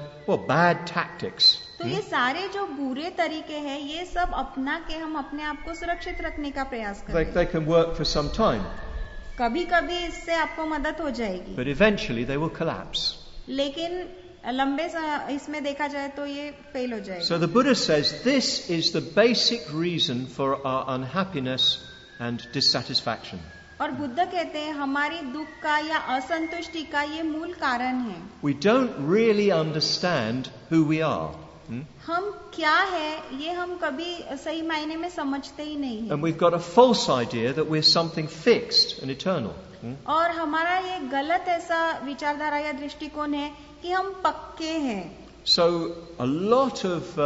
bad tactics. तो ये सारे जो बुरे तरीके हैं ये सब अपना के हम अपने आप को सुरक्षित रखने का प्रयास करते हैं. They can work for some time. कभी-कभी इससे आपको मदद हो जाएगी. But eventually they will collapse. लेकिन लंबे इसमें देखा जाए तो ये फेल हो जाएगा. So the Buddha says this is the basic reason for our unhappiness and dissatisfaction. और बुद्ध कहते हैं हमारी दुख का या असंतुष्टि का ये मूल कारण है. We don't really understand who we are. हम क्या है ये हम कभी सही मायने में समझते ही नहीं है. And we've got a false idea that we're something fixed and eternal. और हमारा ये गलत ऐसा विचारधारा या दृष्टिकोण है कि हम पक्के हैं. So a lot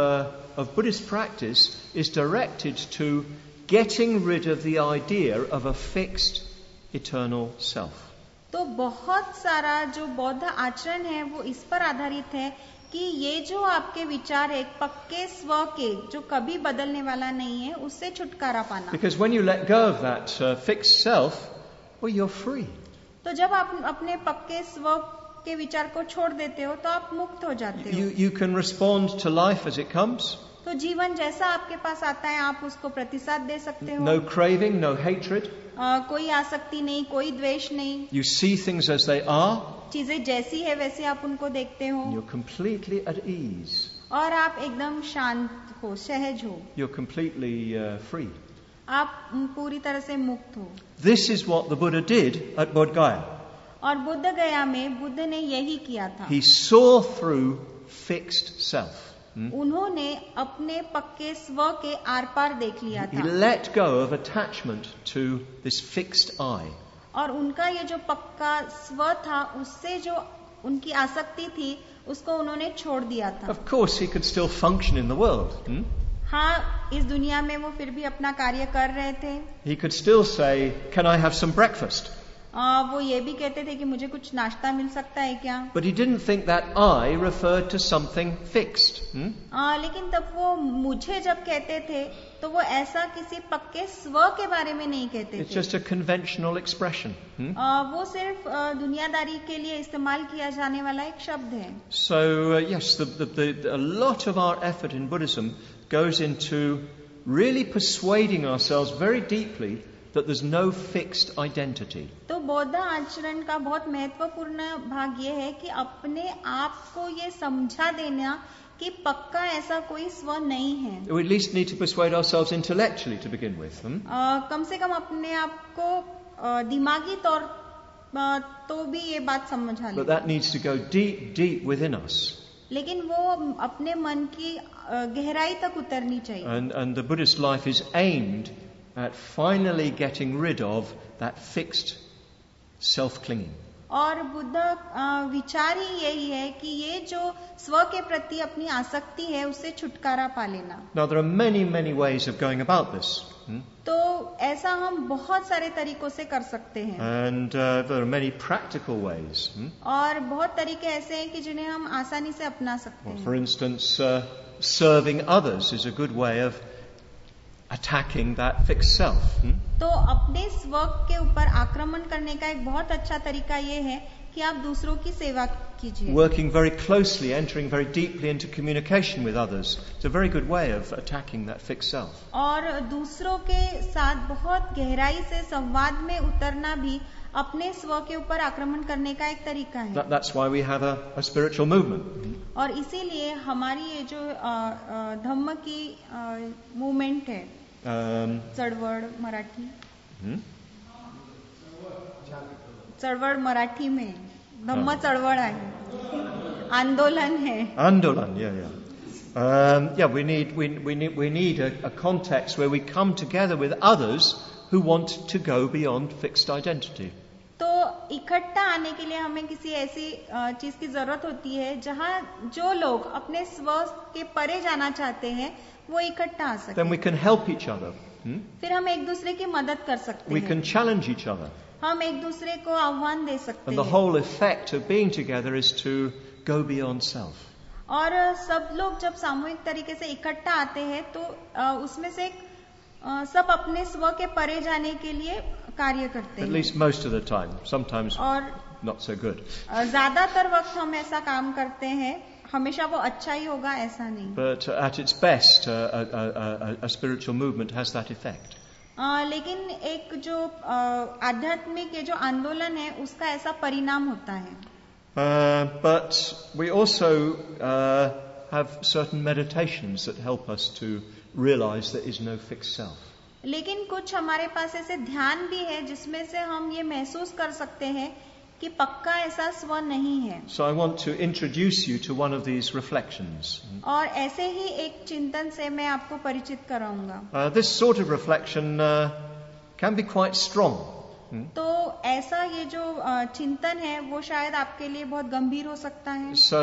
of Buddhist practice is directed to getting rid of the idea of a fixed eternal self. तो बहुत सारा जो बौद्ध आचरण है वो इस पर आधारित है कि ये जो आपके विचार है एक पक्के स्व के जो कभी बदलने वाला नहीं है उससे छुटकारा पाना. Because when you let go of that fixed self, well, you're free. तो जब आप अपने पक्के स्व के विचार को छोड़ देते हो तो आप मुक्त हो जाते हो। You can respond to life as it comes. तो जीवन जैसा आपके पास आता है आप उसको प्रतिसाद दे सकते हो। No craving, no hatred. कोई आसक्ति नहीं, कोई द्वेष नहीं। You see things as they are. चीजें जैसी है वैसे आप उनको देखते हो। You're completely at ease. और आप एकदम शांत हो, सहज हो। You're completely free. आप पूरी तरह से मुक्त हो। This is what the Buddha did at Bodh Gaya. और बुद्ध गया में बुद्ध ने यही किया था। He saw through fixed self. उन्होंने अपने पक्के स्व के आर पार देख लिया He था let go of attachment to this fixed I. और उनका ये जो पक्का स्व था उससे जो उनकी आसक्ति थी उसको उन्होंने छोड़ दिया था। Of course, he could still function in the world. हाँ, इस दुनिया में वो फिर भी अपना कार्य कर रहे थे। He could still say, "Can I have some breakfast?" वो ये भी कहते थे कि मुझे कुछ नाश्ता मिल सकता है क्या? But he didn't think that I referred to something fixed. लेकिन तब वो मुझे जब कहते थे तो वो ऐसा किसी पक्के स्व के बारे में नहीं कहते It's थे। just a conventional expression. वो सिर्फ दुनियादारी के लिए इस्तेमाल किया जाने वाला एक शब्द है। So yes, a lot of our effort in Buddhism goes into really persuading ourselves very deeply that there's no fixed identity. तो बौद्ध आचरण का बहुत महत्वपूर्ण भाग ये है कि अपने आप को ये समझा देना कि पक्का ऐसा कोई स्व नहीं है। We at least need to persuade ourselves intellectually to begin with. कम से कम अपने आप को दिमागी तौर तो भी ये बात समझा ले। But that needs to go deep, deep within us. लेकिन वो अपने मन की गहराई तक उतरनी चाहिए। And the Buddhist life is aimed at finally getting rid of that fixed self-clinging. और बुद्ध विचार ही यही है कि ये जो स्व के प्रति अपनी आसक्ति है उससे छुटकारा पा लेना। Now there are many, many ways of going about this. तो ऐसा हम बहुत सारे तरीकों से कर सकते हैं। And there are many practical ways. और बहुत तरीके ऐसे हैं कि जिन्हें हम आसानी से अपना सकते हैं। For instance, serving others is a good way of attacking that fixed self. तो अपने स्व के ऊपर आक्रमण करने का एक बहुत अच्छा तरीका ये है कि आप दूसरों की सेवा कीजिए। Working very closely, entering very deeply into communication with others. It's a very good way of attacking that fixed self. और दूसरों के साथ बहुत गहराई से संवाद में उतरना भी अपने स्व के ऊपर आक्रमण करने का एक तरीका है। That's why we have a spiritual movement. और इसीलिए हमारी ये जो धम्म की मूवमेंट है, चळवळ मराठी, चळवळ मराठी में धम्म चळवळ आहे, आंदोलन है। Andolan, yeah. We need a context where we come together with others who want to go beyond fixed identity. तो इकट्ठा आने के लिए हमें किसी ऐसी चीज की जरूरत होती है जहाँ जो लोग अपने स्व के परे जाना चाहते हैं वो इकट्ठा आ सके। Then we can help each other. फिर हम एक दूसरे की मदद कर सकते We हैं। can challenge each other. हम एक दूसरे को आह्वान दे सकते And the हैं। whole effect of being together is to go beyond self. और सब लोग जब सामूहिक तरीके से इकट्ठा आते हैं तो उसमें से सब अपने स्व के परे जाने के लिए कार्य करते At हैं। least most of the time. Sometimes और not so good. ज्यादातर वक्त हम ऐसा काम करते हैं, हमेशा वो अच्छा ही होगा ऐसा नहीं। But at its best, a spiritual movement has that effect. लेकिन एक जो आध्यात्मिक ये जो आंदोलन है उसका ऐसा परिणाम होता है। But we also have certain meditations that help us to realize there is no fixed self. लेकिन कुछ हमारे पास ऐसे ध्यान भी है जिसमें से हम ये महसूस कर सकते हैं कि पक्का ऐसा स्व नहीं है। So I want to introduce you to one of these reflections. और ऐसे ही एक चिंतन से मैं आपको परिचित कराऊंगा। This sort of reflection can be quite strong. तो ऐसा ये जो चिंतन है वो शायद आपके लिए बहुत गंभीर हो सकता है। So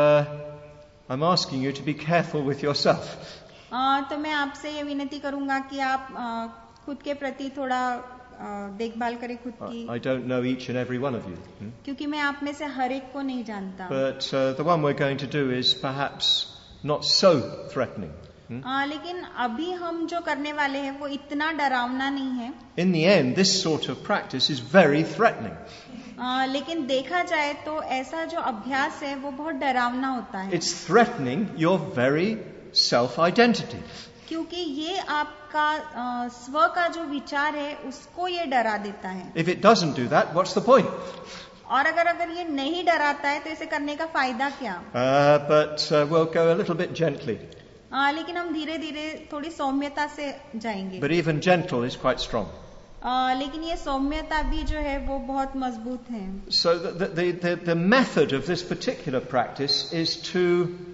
I'm asking you to be careful with yourself. तो मैं आपसे ये विनती करूंगा कि आप खुद के प्रति थोड़ा देखभाल करें खुद की। I don't know each and every one of you. क्योंकि मैं आप में से हर एक को नहीं जानता। But the one we're going to do is perhaps not so threatening. लेकिन अभी हम जो करने वाले हैं वो इतना डरावना नहीं है। In the end, this sort of practice is very threatening. लेकिन देखा जाए तो ऐसा जो अभ्यास है वो बहुत डरावना होता है, It's threatening your very self-identity. क्योंकि ये आपका स्व का जो विचार है उसको ये डरा देता है. If it doesn't do that, what's the point? और अगर ये नहीं डराता है तो इसे करने का फायदा क्या? But we'll go a little bit gently. लेकिन हम धीरे धीरे थोड़ी सौम्यता से जाएंगे. But even gentle is quite strong. लेकिन ये सौम्यता भी जो है वो बहुत मजबूत है. So the method of this particular practice is to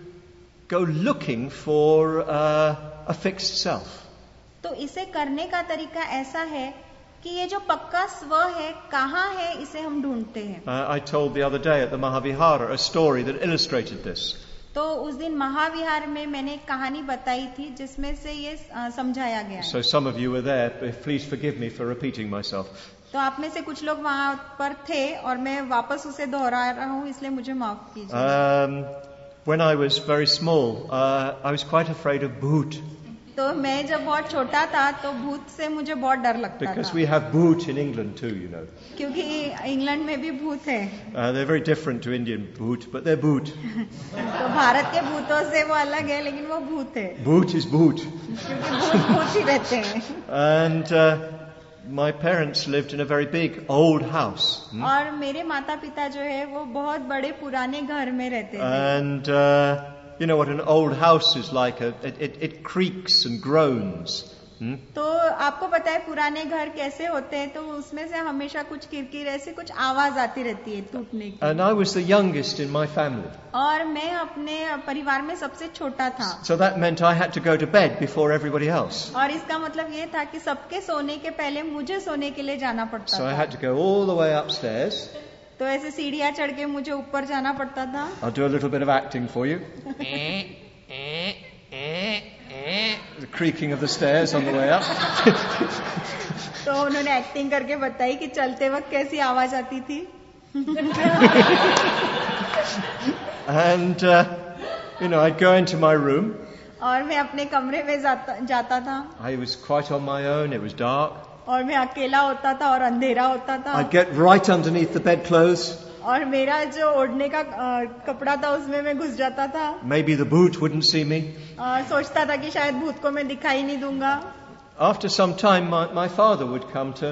go looking for a fixed self. तो इसे करने का तरीका ऐसा है कि ये जो पक्का स्व है कहाँ है इसे हम ढूंढते हैं. I told the other day at the Mahavihara a story that illustrated this. तो उस दिन महाविहार में मैंने एक कहानी बताई थी जिसमें से ये समझाया गया है. So some of you were there. Please forgive me for repeating myself. तो आप में से कुछ लोग वहाँ पर थे और मैं वापस उसे दोहरा रहा हूँ, इसलिए मुझे माफ कीजिए. When I was very small, I was quite afraid of bhoot. तो मैं जब बहुत छोटा था तो भूत से मुझे बहुत डर लगता Because था. we have bhoot in England too, you know. क्योंकि इंग्लैंड में भी भूत है. They're very different to Indian bhoot, but they're bhoot. तो भारत के भूतों से वो अलग है, लेकिन वो भूत है. Bhoot is bhoot. क्योंकि भूत भूत ही रहते हैं. And my parents lived in a very big old house. और मेरे माता पिता जो है वो बहुत बड़े पुराने घर में रहते थे. And you know what an old house is like. It creaks and groans. तो आपको पता है पुराने घर कैसे होते हैं, तो उसमें से हमेशा कुछ किरकिर ऐसी कुछ आवाज आती रहती है टूटने की. And I was the youngest in my family. और मैं अपने परिवार में सबसे छोटा था. So that meant I had to go to bed before everybody else. और इसका मतलब ये था कि सबके सोने के पहले मुझे सोने के लिए जाना पड़ता So था. I had to go all the way upstairs. तो ऐसे सीढ़ियाँ चढ़ के मुझे ऊपर जाना पड़ता था. I'll do a little bit of acting for you. The creaking of the stairs on the way up. तो उन्होंने एक्टिंग करके बताई कि चलते वक्त कैसी आवाज आती थी. And I'd go into my room. और मैं अपने कमरे में जाता था. I was quite on my own. It was dark. और मैं अकेला होता था और अंधेरा होता था. I'd get right underneath the bedclothes. और मेरा जो ओढ़ने का कपड़ा था उसमें मैं घुस जाता था. Maybe the bhoot wouldn't see me. सोचता था कि शायद भूत को मैं दिखाई नहीं दूंगा. After some time, my father would come to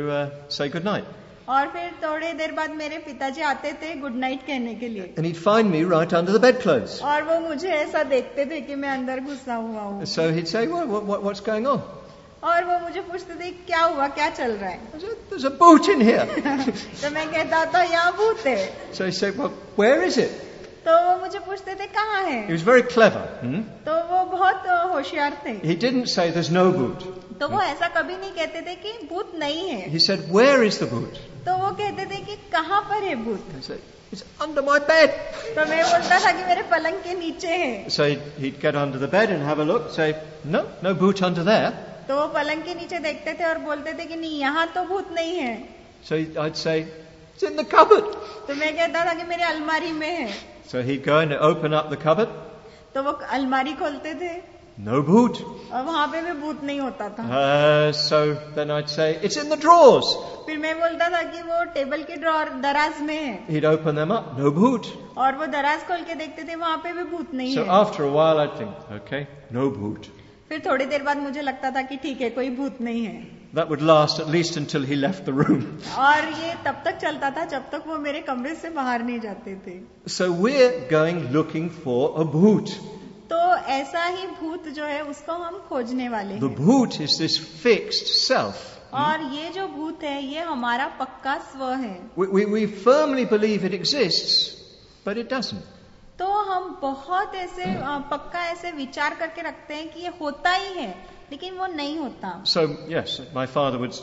say good night. और फिर थोड़ी देर बाद मेरे पिताजी आते थे गुड नाइट कहने के लिए. And he'd find me right under the bedclothes. और वो मुझे ऐसा देखते थे कि मैं अंदर घुसा हुआ हूँ. So he'd say, what's going on? और वो मुझे पूछते थे क्या हुआ, क्या चल रहा है. I said, there's a boot in here. तो मैं कहता था यहाँ भूत है. So he said, well, where is it? तो वो मुझे पूछते थे कहाँ है. He was very clever. तो वो बहुत होशियार थे. He didn't say there's no boot. तो वो ऐसा कभी नहीं कहते थे कि भूत नहीं है. He said, where is the boot? तो वो कहते थे कि कहाँ पर है भूत. I said, it's under my bed. तो मैं बोलता था कि मेरे पलंग के नीचे है. So he'd get under the bed and have a look, say, no boot under there. तो वो पलंग के नीचे देखते थे और बोलते थे कि नहीं यहाँ तो भूत नहीं है. So I'd say, it's in the cupboard. तो मैं कहता था कि मेरे अलमारी में है. So he'd go and open up the cupboard. तो वो अलमारी खोलते थे. No boot. और वहाँ पे भी भूत नहीं होता था. So then I'd say, it's in the drawers. फिर मैं बोलता था कि वो टेबल के ड्रॉर दराज में है. He'd open them up, no boot. और वो दराज खोल के देखते थे वहाँ पे भी भूत नहीं So है. after a while I'd think, okay, no boot. फिर थोड़ी देर बाद मुझे लगता था कि ठीक है कोई भूत नहीं है. That would last at least until he left the room. और ये तब तक चलता था जब तक वो मेरे कमरे से बाहर नहीं जाते थे. So we're going looking for a bhoot. तो ऐसा ही भूत जो है उसको हम खोजने वाले The हैं. bhoot is this fixed self. और ये जो भूत है ये हमारा पक्का स्व है. We firmly believe it exists, but it doesn't. तो हम बहुत ऐसे पक्का ऐसे विचार करके रखते हैं कि ये होता ही है, लेकिन वो नहीं होता. So yes, my father would.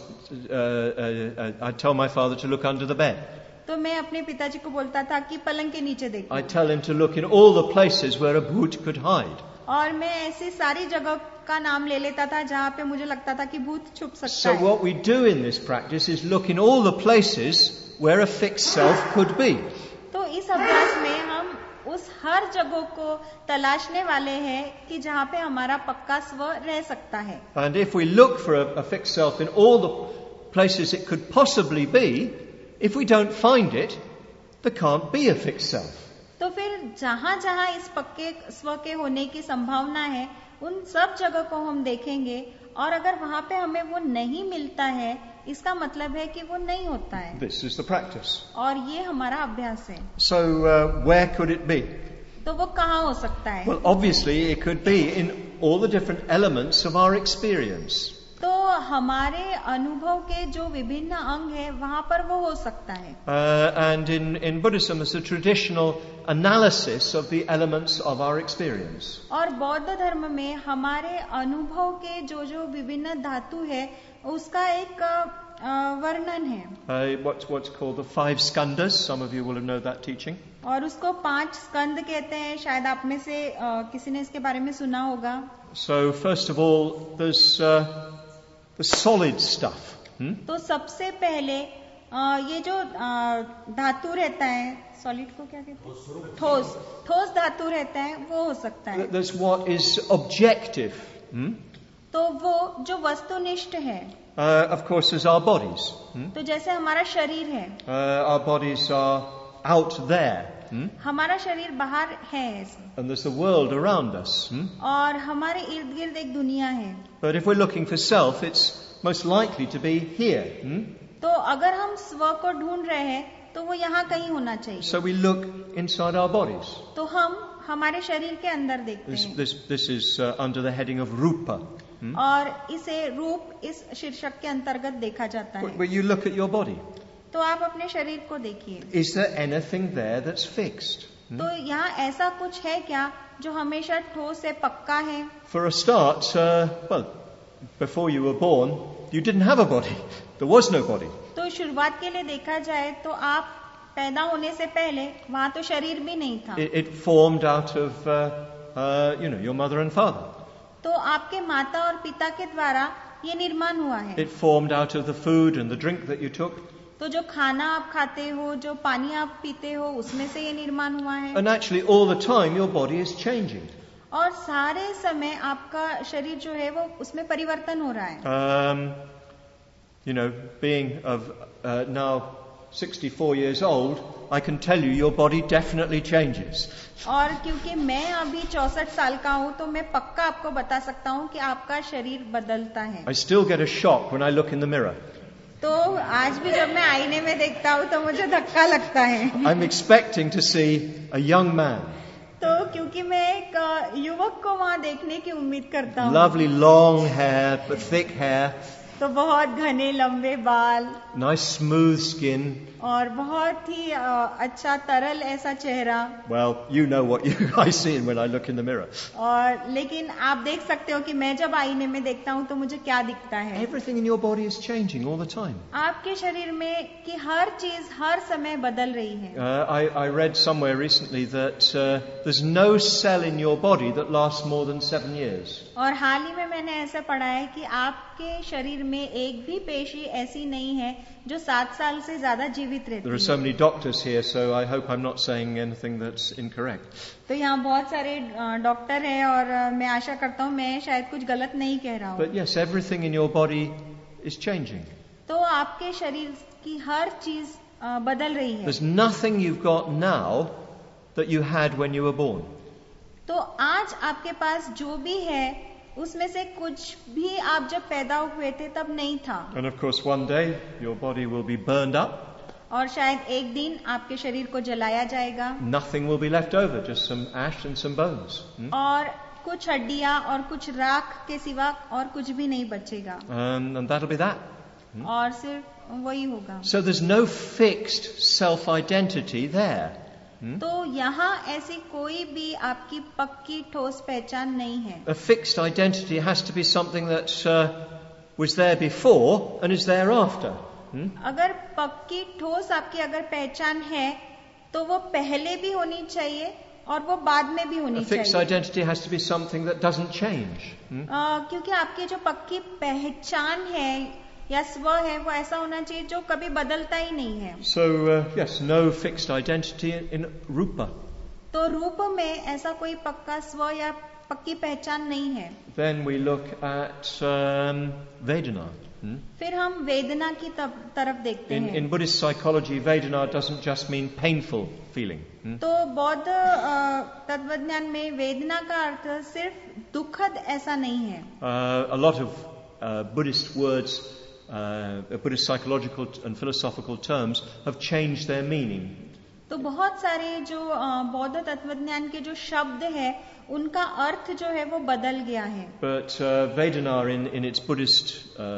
I'd tell my father to look under the bed. तो मैं अपने पिताजी को बोलता था कि पलंग के नीचे देखो. I'd tell him to look in all the places where a bhoot could hide. और मैं ऐसी सारी जगह का नाम ले लेता था जहाँ पे मुझे लगता था कि भूत छुप सकता So है. what we do in this practice is look in all the places where a fixed self could be. तो इस अभ्यास में हम उस हर जगह को तलाशने वाले हैं कि जहाँ पे हमारा पक्का स्व रह सकता है. And if we look for a fixed self in all the places it could possibly be, if we don't find it, there can't be a fixed self. तो फिर जहाँ जहाँ इस पक्के स्व के होने की संभावना है, उन सब जगह को हम देखेंगे, और अगर वहाँ पे हमें वो नहीं मिलता है, इसका मतलब है कि वो नहीं होता है. This is the practice. और ये हमारा अभ्यास है. So where could it be? तो वो कहाँ हो सकता है? Well, obviously it could be in all the different elements of our experience. तो हमारे अनुभव के जो विभिन्न अंग है, वहाँ पर वो हो सकता है. And in Buddhism, there's a traditional analysis of the elements of our experience. और बौद्ध धर्म में हमारे अनुभव के जो विभिन्न धातु है, उसका एक वर्णन है. What's called the 5 skandhas. Some of you will know that teaching. और उसको 5 स्कंद कहते हैं. शायद आप में से किसी ने इसके बारे में सुना होगा. So first of all, there's the solid stuff. तो सबसे पहले ये जो धातु रहता है, सॉलिड को क्या कहते हैं? ठोस धातु रहता है, वो हो सकता है. There's what is objective. तो वो जो वस्तुनिष्ठ है. Of course, there's our bodies. तो जैसे हमारा शरीर है. Our bodies are out there. हमारा शरीर बाहर है. And there's the world around us. और हमारे इर्द गिर्द एक दुनिया है. But if we're looking for self, it's most likely to be here. तो अगर हम स्व को ढूंढ रहे हैं, तो वो यहाँ कहीं होना चाहिए. So we look inside our bodies. तो हम हमारे शरीर के अंदर देखते हैं. This is under the heading of rupa. और इसे रूप इस शीर्षक के अंतर्गत देखा जाता है. Where you look at your body. तो आप अपने शरीर को देखिए. Is there anything there that's fixed? तो यहाँ ऐसा कुछ है क्या जो हमेशा ठोस है, पक्का है? For a start, well, before you were born, you didn't have a body. There was no body. तो शुरुआत के लिए देखा जाए तो आप पैदा होने से पहले वहाँ तो शरीर भी नहीं था. It formed out of, your mother and father. तो आपके माता और पिता के द्वारा ये निर्माण हुआ है. It formed out of the food and the drink that you took. तो जो खाना आप खाते हो, जो पानी आप पीते हो, उसमें से ये निर्माण हुआ है. And actually, all the time, your body is changing. और सारे समय आपका शरीर जो है वो उसमें परिवर्तन हो रहा है. Being of now 64 years old, I can tell you your body definitely changes. और क्योंकि मैं अभी 64 साल का हूँ, तो मैं पक्का आपको बता सकता हूँ कि आपका शरीर बदलता है. I still get a shock when I look in the mirror. तो आज भी जब मैं आईने में देखता हूँ तो मुझे धक्का लगता है. I'm expecting to see a young man. तो क्योंकि मैं एक युवक को वहाँ देखने की उम्मीद करता हूँ. Lovely long hair, but thick hair. तो बहुत घने लंबे बाल. Nice smooth skin. और बहुत ही अच्छा तरल ऐसा चेहरा. Well, you know what I see when I look in the mirror. और लेकिन आप देख सकते हो कि मैं जब आईने में देखता हूँ तो मुझे क्या दिखता है. Everything in your body is changing all the time. आपके शरीर में की हर चीज हर समय बदल रही है. I read somewhere recently that there's no cell in your body that lasts more than 7 years. और हाल ही में मैंने ऐसा पढ़ा है कि आपके शरीर में एक भी पेशी ऐसी नहीं है जो 7 साल से ज्यादा जीवित रहती है. There are so many doctors here, so I hope I'm not saying anything that's incorrect. तो यहाँ बहुत सारे डॉक्टर हैं और मैं आशा करता हूँ मैं शायद कुछ गलत नहीं कह रहा हूँ. But yes, everything in your body is changing. तो आपके शरीर की हर चीज बदल रही है. There's nothing you've got now that you had when you were born. तो आज आपके पास जो भी है उसमें से कुछ भी आप जब पैदा हुए थे तब नहीं था. And of course one day your body will be burned up. और शायद एक दिन आपके शरीर को जलाया जाएगा. Nothing will be left over, just some ash and some bones. और कुछ हड्डियां और कुछ राख के सिवा और कुछ भी नहीं बचेगा. And that'll be that. और सिर्फ वही होगा. So there's no fixed self-identity there. तो यहाँ ऐसी कोई भी आपकी पक्की ठोस पहचान नहीं है. A fixed identity has to be something that was there before and is there after. अगर पक्की ठोस आपकी अगर पहचान है तो वो पहले भी होनी चाहिए और वो बाद में भी होनी चाहिए. A fixed identity has to be something that doesn't change. क्योंकि आपकी जो पक्की पहचान है या स्व है वो ऐसा होना चाहिए जो कभी बदलता ही नहीं है. So yes, no fixed identity in rupa. तो रूप में ऐसा कोई पक्का स्व या पक्की पहचान नहीं है. Then we look at Vedana. फिर हम वेदना की तरफ देखते हैं। In Buddhist psychology, Vedana doesn't just mean painful feeling. तो बौद्ध तत्वज्ञान में वेदना का अर्थ सिर्फ दुखद ऐसा नहीं है। A lot of Buddhist words, Buddhist psychological and philosophical terms have changed their meaning. तो बहुत सारे जो बौद्ध तत्वज्ञान के जो शब्द है उनका अर्थ जो है वो बदल गया है। But Vedana in its Buddhist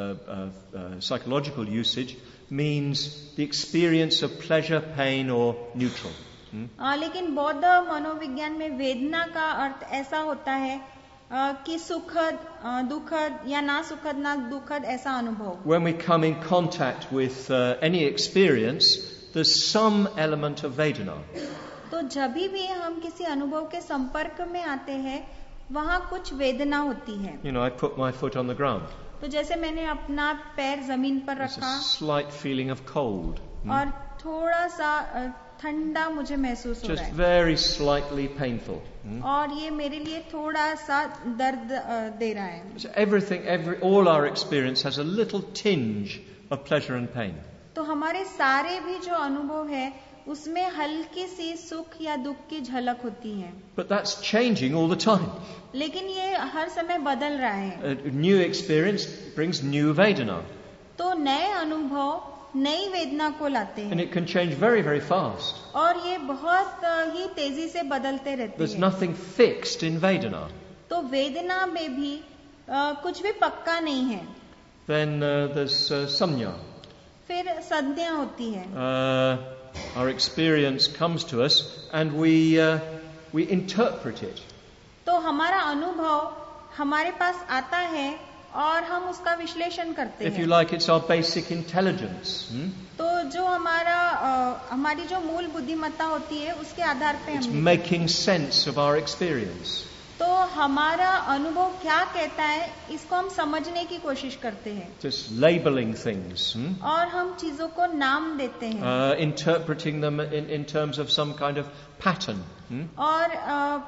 psychological usage means the experience of pleasure, pain or neutral. लेकिन बौद्ध मनोविज्ञान में वेदना का अर्थ ऐसा होता है कि सुखद, दुखद या ना सुखद ना दुखद ऐसा अनुभव। When we come in contact with any experience, there's some element of Vedana. तो जब भी हम किसी अनुभव के संपर्क में आते हैं वहाँ कुछ वेदना होती है। You know, I put my foot on the ground. तो जैसे मैंने अपना पैर जमीन पर There's रखा a slight feeling of cold. और थोड़ा सा ठंडा मुझे महसूस हो रहा Just है very slightly painful. और ये मेरे लिए थोड़ा सा दर्द दे रहा है। So all our experience has a little tinge of pleasure and pain. तो हमारे सारे भी जो अनुभव है उसमें हल्की सी सुख या दुख की झलक होती है। But that's changing all the time. लेकिन ये हर समय बदल रहा है। A new experience brings new Vedana. तो नए अनुभव नई वेदना को लाते And हैं it can change very, very fast. और ये बहुत ही तेजी से बदलते रहते There's हैं। nothing fixed in Vedana. तो वेदना में भी कुछ भी पक्का नहीं है। Then there's samnya. फिर संज्ञा होती है। Our experience comes to us and we interpret it. तो हमारा अनुभव हमारे पास आता है और हम उसका विश्लेषण करते If you हैं। like, it's our basic intelligence. तो जो हमारी जो मूल बुद्धिमत्ता होती है उसके आधार पे It's हम making sense of our experience. तो हमारा अनुभव क्या कहता है इसको हम समझने की कोशिश करते हैं Just labeling things. और हम चीजों को नाम देते हैं Interpreting them in terms of some kind of pattern. और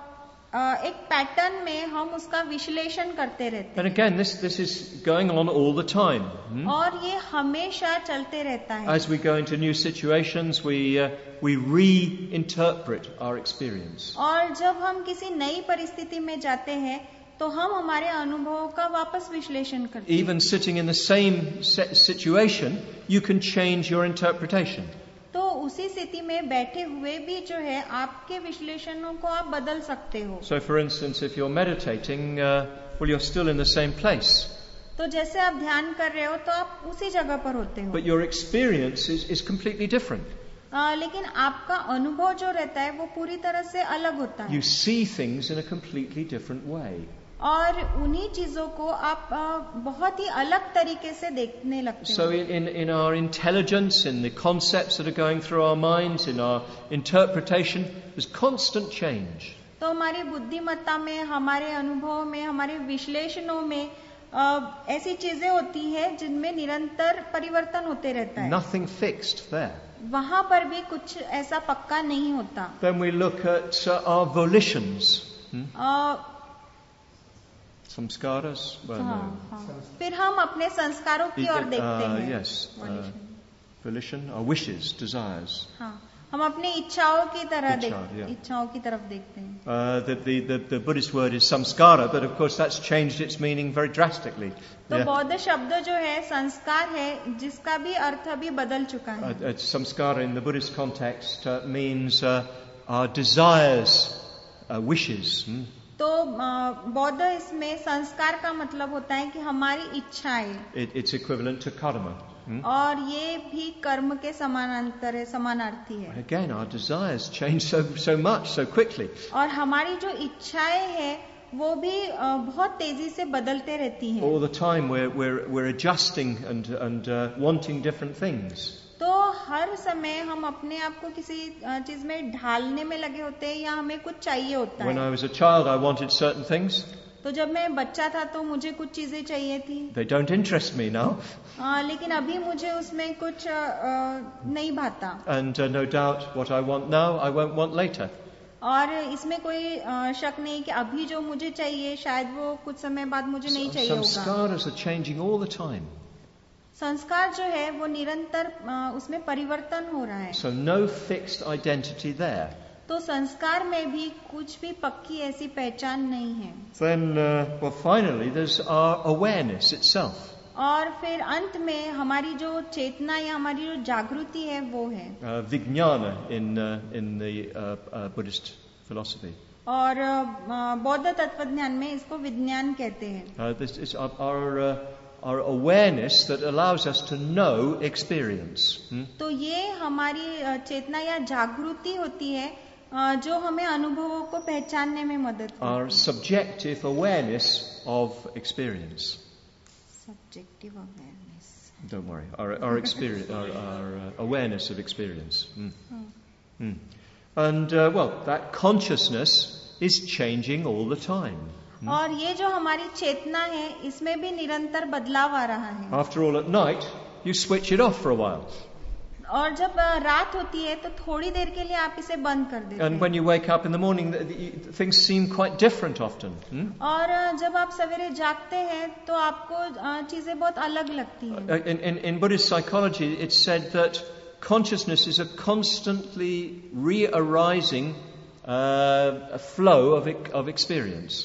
एक पैटर्न में हम उसका विश्लेषण करते रहते And again, this is going on all the time. हैं और ये हमेशा चलते रहता है। As we go into new situations, we reinterpret our experience. और जब हम किसी नई परिस्थिति में जाते हैं तो हम हमारे अनुभवों का वापस विश्लेषण करते हैं। Even sitting in the same situation, you can change your interpretation. तो उसी स्थिति में बैठे हुए भी जो है आपके विश्लेषणों को आप बदल सकते हो। So, for instance, if you're meditating, well, you're still in the same place, तो जैसे आप ध्यान कर रहे हो तो आप उसी जगह पर होते हो but your experience is completely different. लेकिन आपका अनुभव जो रहता है वो पूरी तरह से अलग होता है You see things in a completely different way. और उन्हीं चीजों को आप बहुत ही अलग तरीके से देखने लगते So, हो। in our intelligence, in the concepts that are going through our minds, in our interpretation, there's constant change. तो हमारी बुद्धिमत्ता में, हमारे अनुभव में, हमारे विश्लेषणों में ऐसी चीजें होती है जिनमें निरंतर परिवर्तन होते रहता है। Nothing fixed there. वहां पर भी कुछ ऐसा पक्का नहीं होता। Then we look at our volitions. Samskaras? Well, no. हाँ। फिर हम अपने संस्कारों की ओर देखते हैं। Yes. Volition, our wishes, desires. हाँ, हम अपनी इच्छाओं की तरह yeah. इच्छाओं की तरफ देखते हैं। The Buddhist word is samskara, but of course that's changed its meaning very drastically. तो बौद्ध शब्द जो है संस्कार है जिसका भी अर्थ अभी बदल चुका है। Samskara in the Buddhist context means our desires, wishes. तो बौद्ध इसमें संस्कार का मतलब होता है कि हमारी इच्छाएं। It's equivalent to karma. और ये भी कर्म के समानांतर है, समानार्थी है। Again, our desires change so much, so quickly. और हमारी जो इच्छाएं हैं वो भी बहुत तेजी से बदलते रहती हैं। All the time we're adjusting and wanting different things. तो हर समय हम अपने आप को किसी चीज में ढालने में लगे होते हैं या हमें कुछ चाहिए होता When है। I was a child, I wanted certain things. तो जब मैं बच्चा था तो मुझे कुछ चीजें चाहिए थी। They don't interest me now. लेकिन अभी मुझे उसमें कुछ नहीं भाता। And no doubt what I want now, I won't want later. और इसमें कोई शक नहीं कि अभी जो मुझे चाहिए शायद वो कुछ समय बाद मुझे नहीं चाहिए होगा। Samskaras are changing all the time. संस्कार जो है वो निरंतर उसमें परिवर्तन हो रहा है. So no fixed identity there. तो संस्कार में भी कुछ भी पक्की ऐसी पहचान नहीं है. Then, well, finally, there's our awareness itself. और फिर अंत में हमारी जो चेतना या हमारी जो जागृति है वो है Vijnana in the Buddhist philosophy. और बौद्ध तत्वज्ञान में इसको विज्ञान कहते हैं. This is our awareness that allows us to know experience. तो ये हमारी चेतना या जागृति होती है जो हमें अनुभवों को पहचानने में मदद करती है. Our subjective awareness of experience. Subjective awareness. Don't worry. Our experience, our awareness of experience. And well, that consciousness is changing all the time. और ये जो हमारी चेतना है इसमें भी निरंतर बदलाव आ रहा है. After all, at night you switch it off for a while. और जब रात होती है तो थोड़ी देर के लिए आप इसे बंद कर देते हैं. And when you wake up in the morning, things seem quite different often. और जब आप सवेरे जागते हैं तो आपको चीजें बहुत अलग लगती हैं. In Buddhist psychology, it's said that consciousness is a constantly re-arising flow of experience.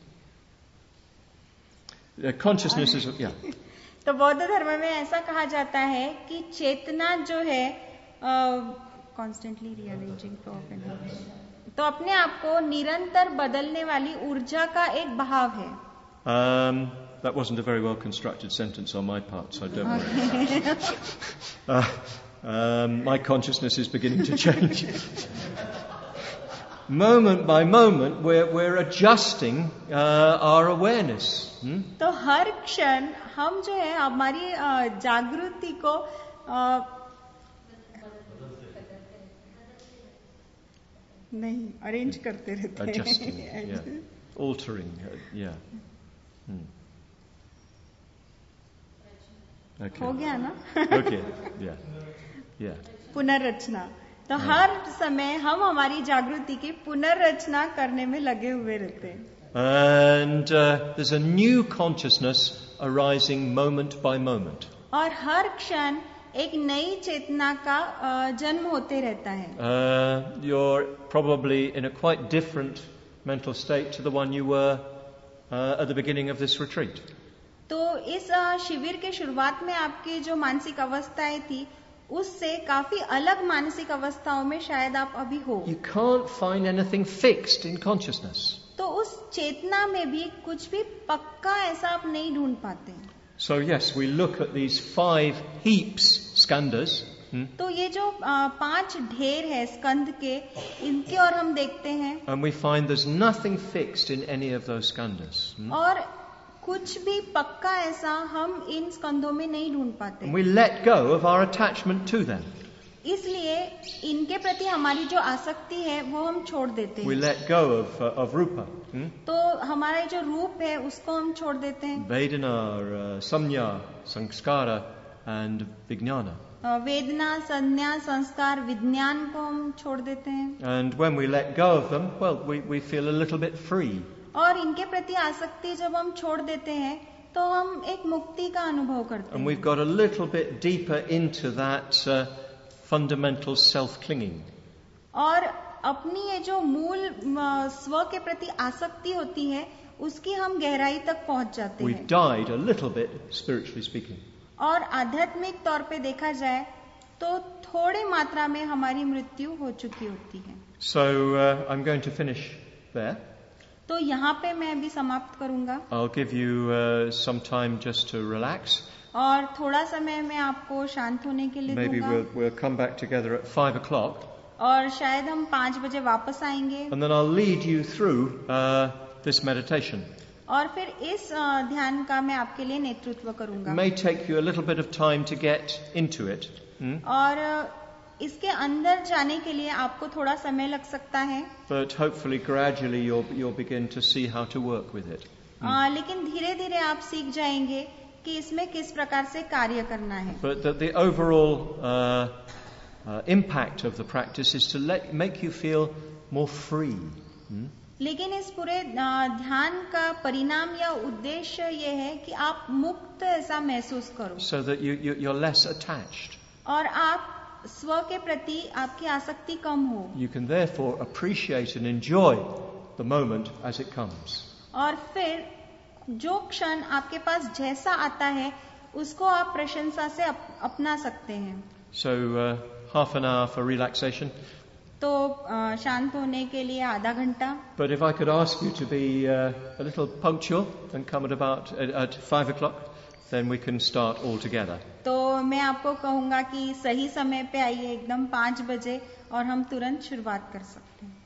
Consciousness is, yeah. तो बौद्ध धर्म में ऐसा कहा जाता है कि चेतना जो है कॉन्स्टेंटली रीअरेंजिंग तो अपने आप को निरंतर बदलने वाली ऊर्जा का एक बहाव है. That wasn't a very well constructed sentence on my part, so don't worry. My consciousness is beginning to change. Moment by moment, we're adjusting our awareness. तो हर क्षण हम जो है हमारी जागृति को नहीं अरेंज करते रहते हैं. Adjusting, yeah. Altering, yeah. Okay. हो गया ना? Okay, yeah. पुनर्रचना. तो हर समय हम हमारी जागृति की पुनर्रचना करने में लगे हुए रहते हैं. And there's a new consciousness arising moment by moment. और हर क्षण एक नई चेतना का जन्म होते रहता है. You're probably in a quite different mental state to the one you were at the beginning of this retreat. तो इस शिविर के शुरुआत में आपकी जो मानसिक अवस्थाएं थी उससे काफी अलग मानसिक अवस्थाओं में शायद आप अभी हो. You can't find anything fixed in consciousness. तो उस चेतना में भी कुछ भी पक्का ऐसा आप नहीं ढूंढ पाते. So yes, we look at these 5 heaps, skandhas. तो ये जो 5 ढेर है स्कंद के इनके और हम देखते हैं. And we find there's nothing fixed in any of those skandhas. और कुछ भी पक्का ऐसा हम इन स्कंदों में नहीं ढूंढ पाते. And we let go of our attachment to them. इसलिए इनके प्रति हमारी जो आसक्ति है वो हम छोड़ देते हैं. We let go of rupa. तो हमारा जो रूप है उसको हम छोड़ देते हैं. Vedana, samnya, sanskara and vijnana. वेदना, संज्ञा, संस्कार, विज्ञान को हम छोड़ देते हैं. And when we let go of them, well, we feel a little bit free. और इनके प्रति आसक्ति जब हम छोड़ देते हैं तो हम एक मुक्ति का अनुभव करते हैं. And we've got a little bit deeper into that fundamental self-clinging. और अपनी ये जो मूल स्व के प्रति आसक्ति होती है उसकी हम गहराई तक पहुंच जाते हैं. We've died a little bit, spiritually speaking. और आध्यात्मिक तौर पे देखा जाए तो थोड़ी मात्रा में हमारी मृत्यु हो चुकी होती है. So I'm going to finish there. तो यहाँ पे मैं अभी समाप्त करूंगा. I'll give you some time just to relax. और थोड़ा समय मैं आपको शांत होने के लिए Maybe दूंगा. we'll come back together at 5 o'clock. और शायद हम 5 बजे वापस आएंगे. And then I'll lead you through this meditation. और फिर इस ध्यान का मैं आपके लिए नेतृत्व करूंगा. It may take you a little bit of time to get into it. और इसके अंदर जाने के लिए आपको थोड़ा समय लग सकता है. But hopefully gradually you'll begin to see how to work with it. लेकिन धीरे धीरे आप सीख जाएंगे कि इसमें किस प्रकार से कार्य करना है. But the overall impact of the practice is to make you feel more free. लेकिन इस पूरे ध्यान का परिणाम या उद्देश्य ये है कि आप मुक्त ऐसा महसूस करो, so that you're less attached. और आप स्व के प्रति आपकी आसक्ति कम हो, You can therefore appreciate and enjoy the moment as it comes. और फिर जो क्षण आपके पास जैसा आता है उसको आप प्रशंसा से अपना सकते हैं. So half an hour for relaxation. तो शांत होने के लिए आधा घंटा. But if I could ask you to be a little punctual and come at about at 5 o'clock, then we can start all together. तो मैं आपको कहूँगा कि सही समय पे आइए, एकदम 5 बजे, और हम तुरंत शुरुआत कर सकते हैं.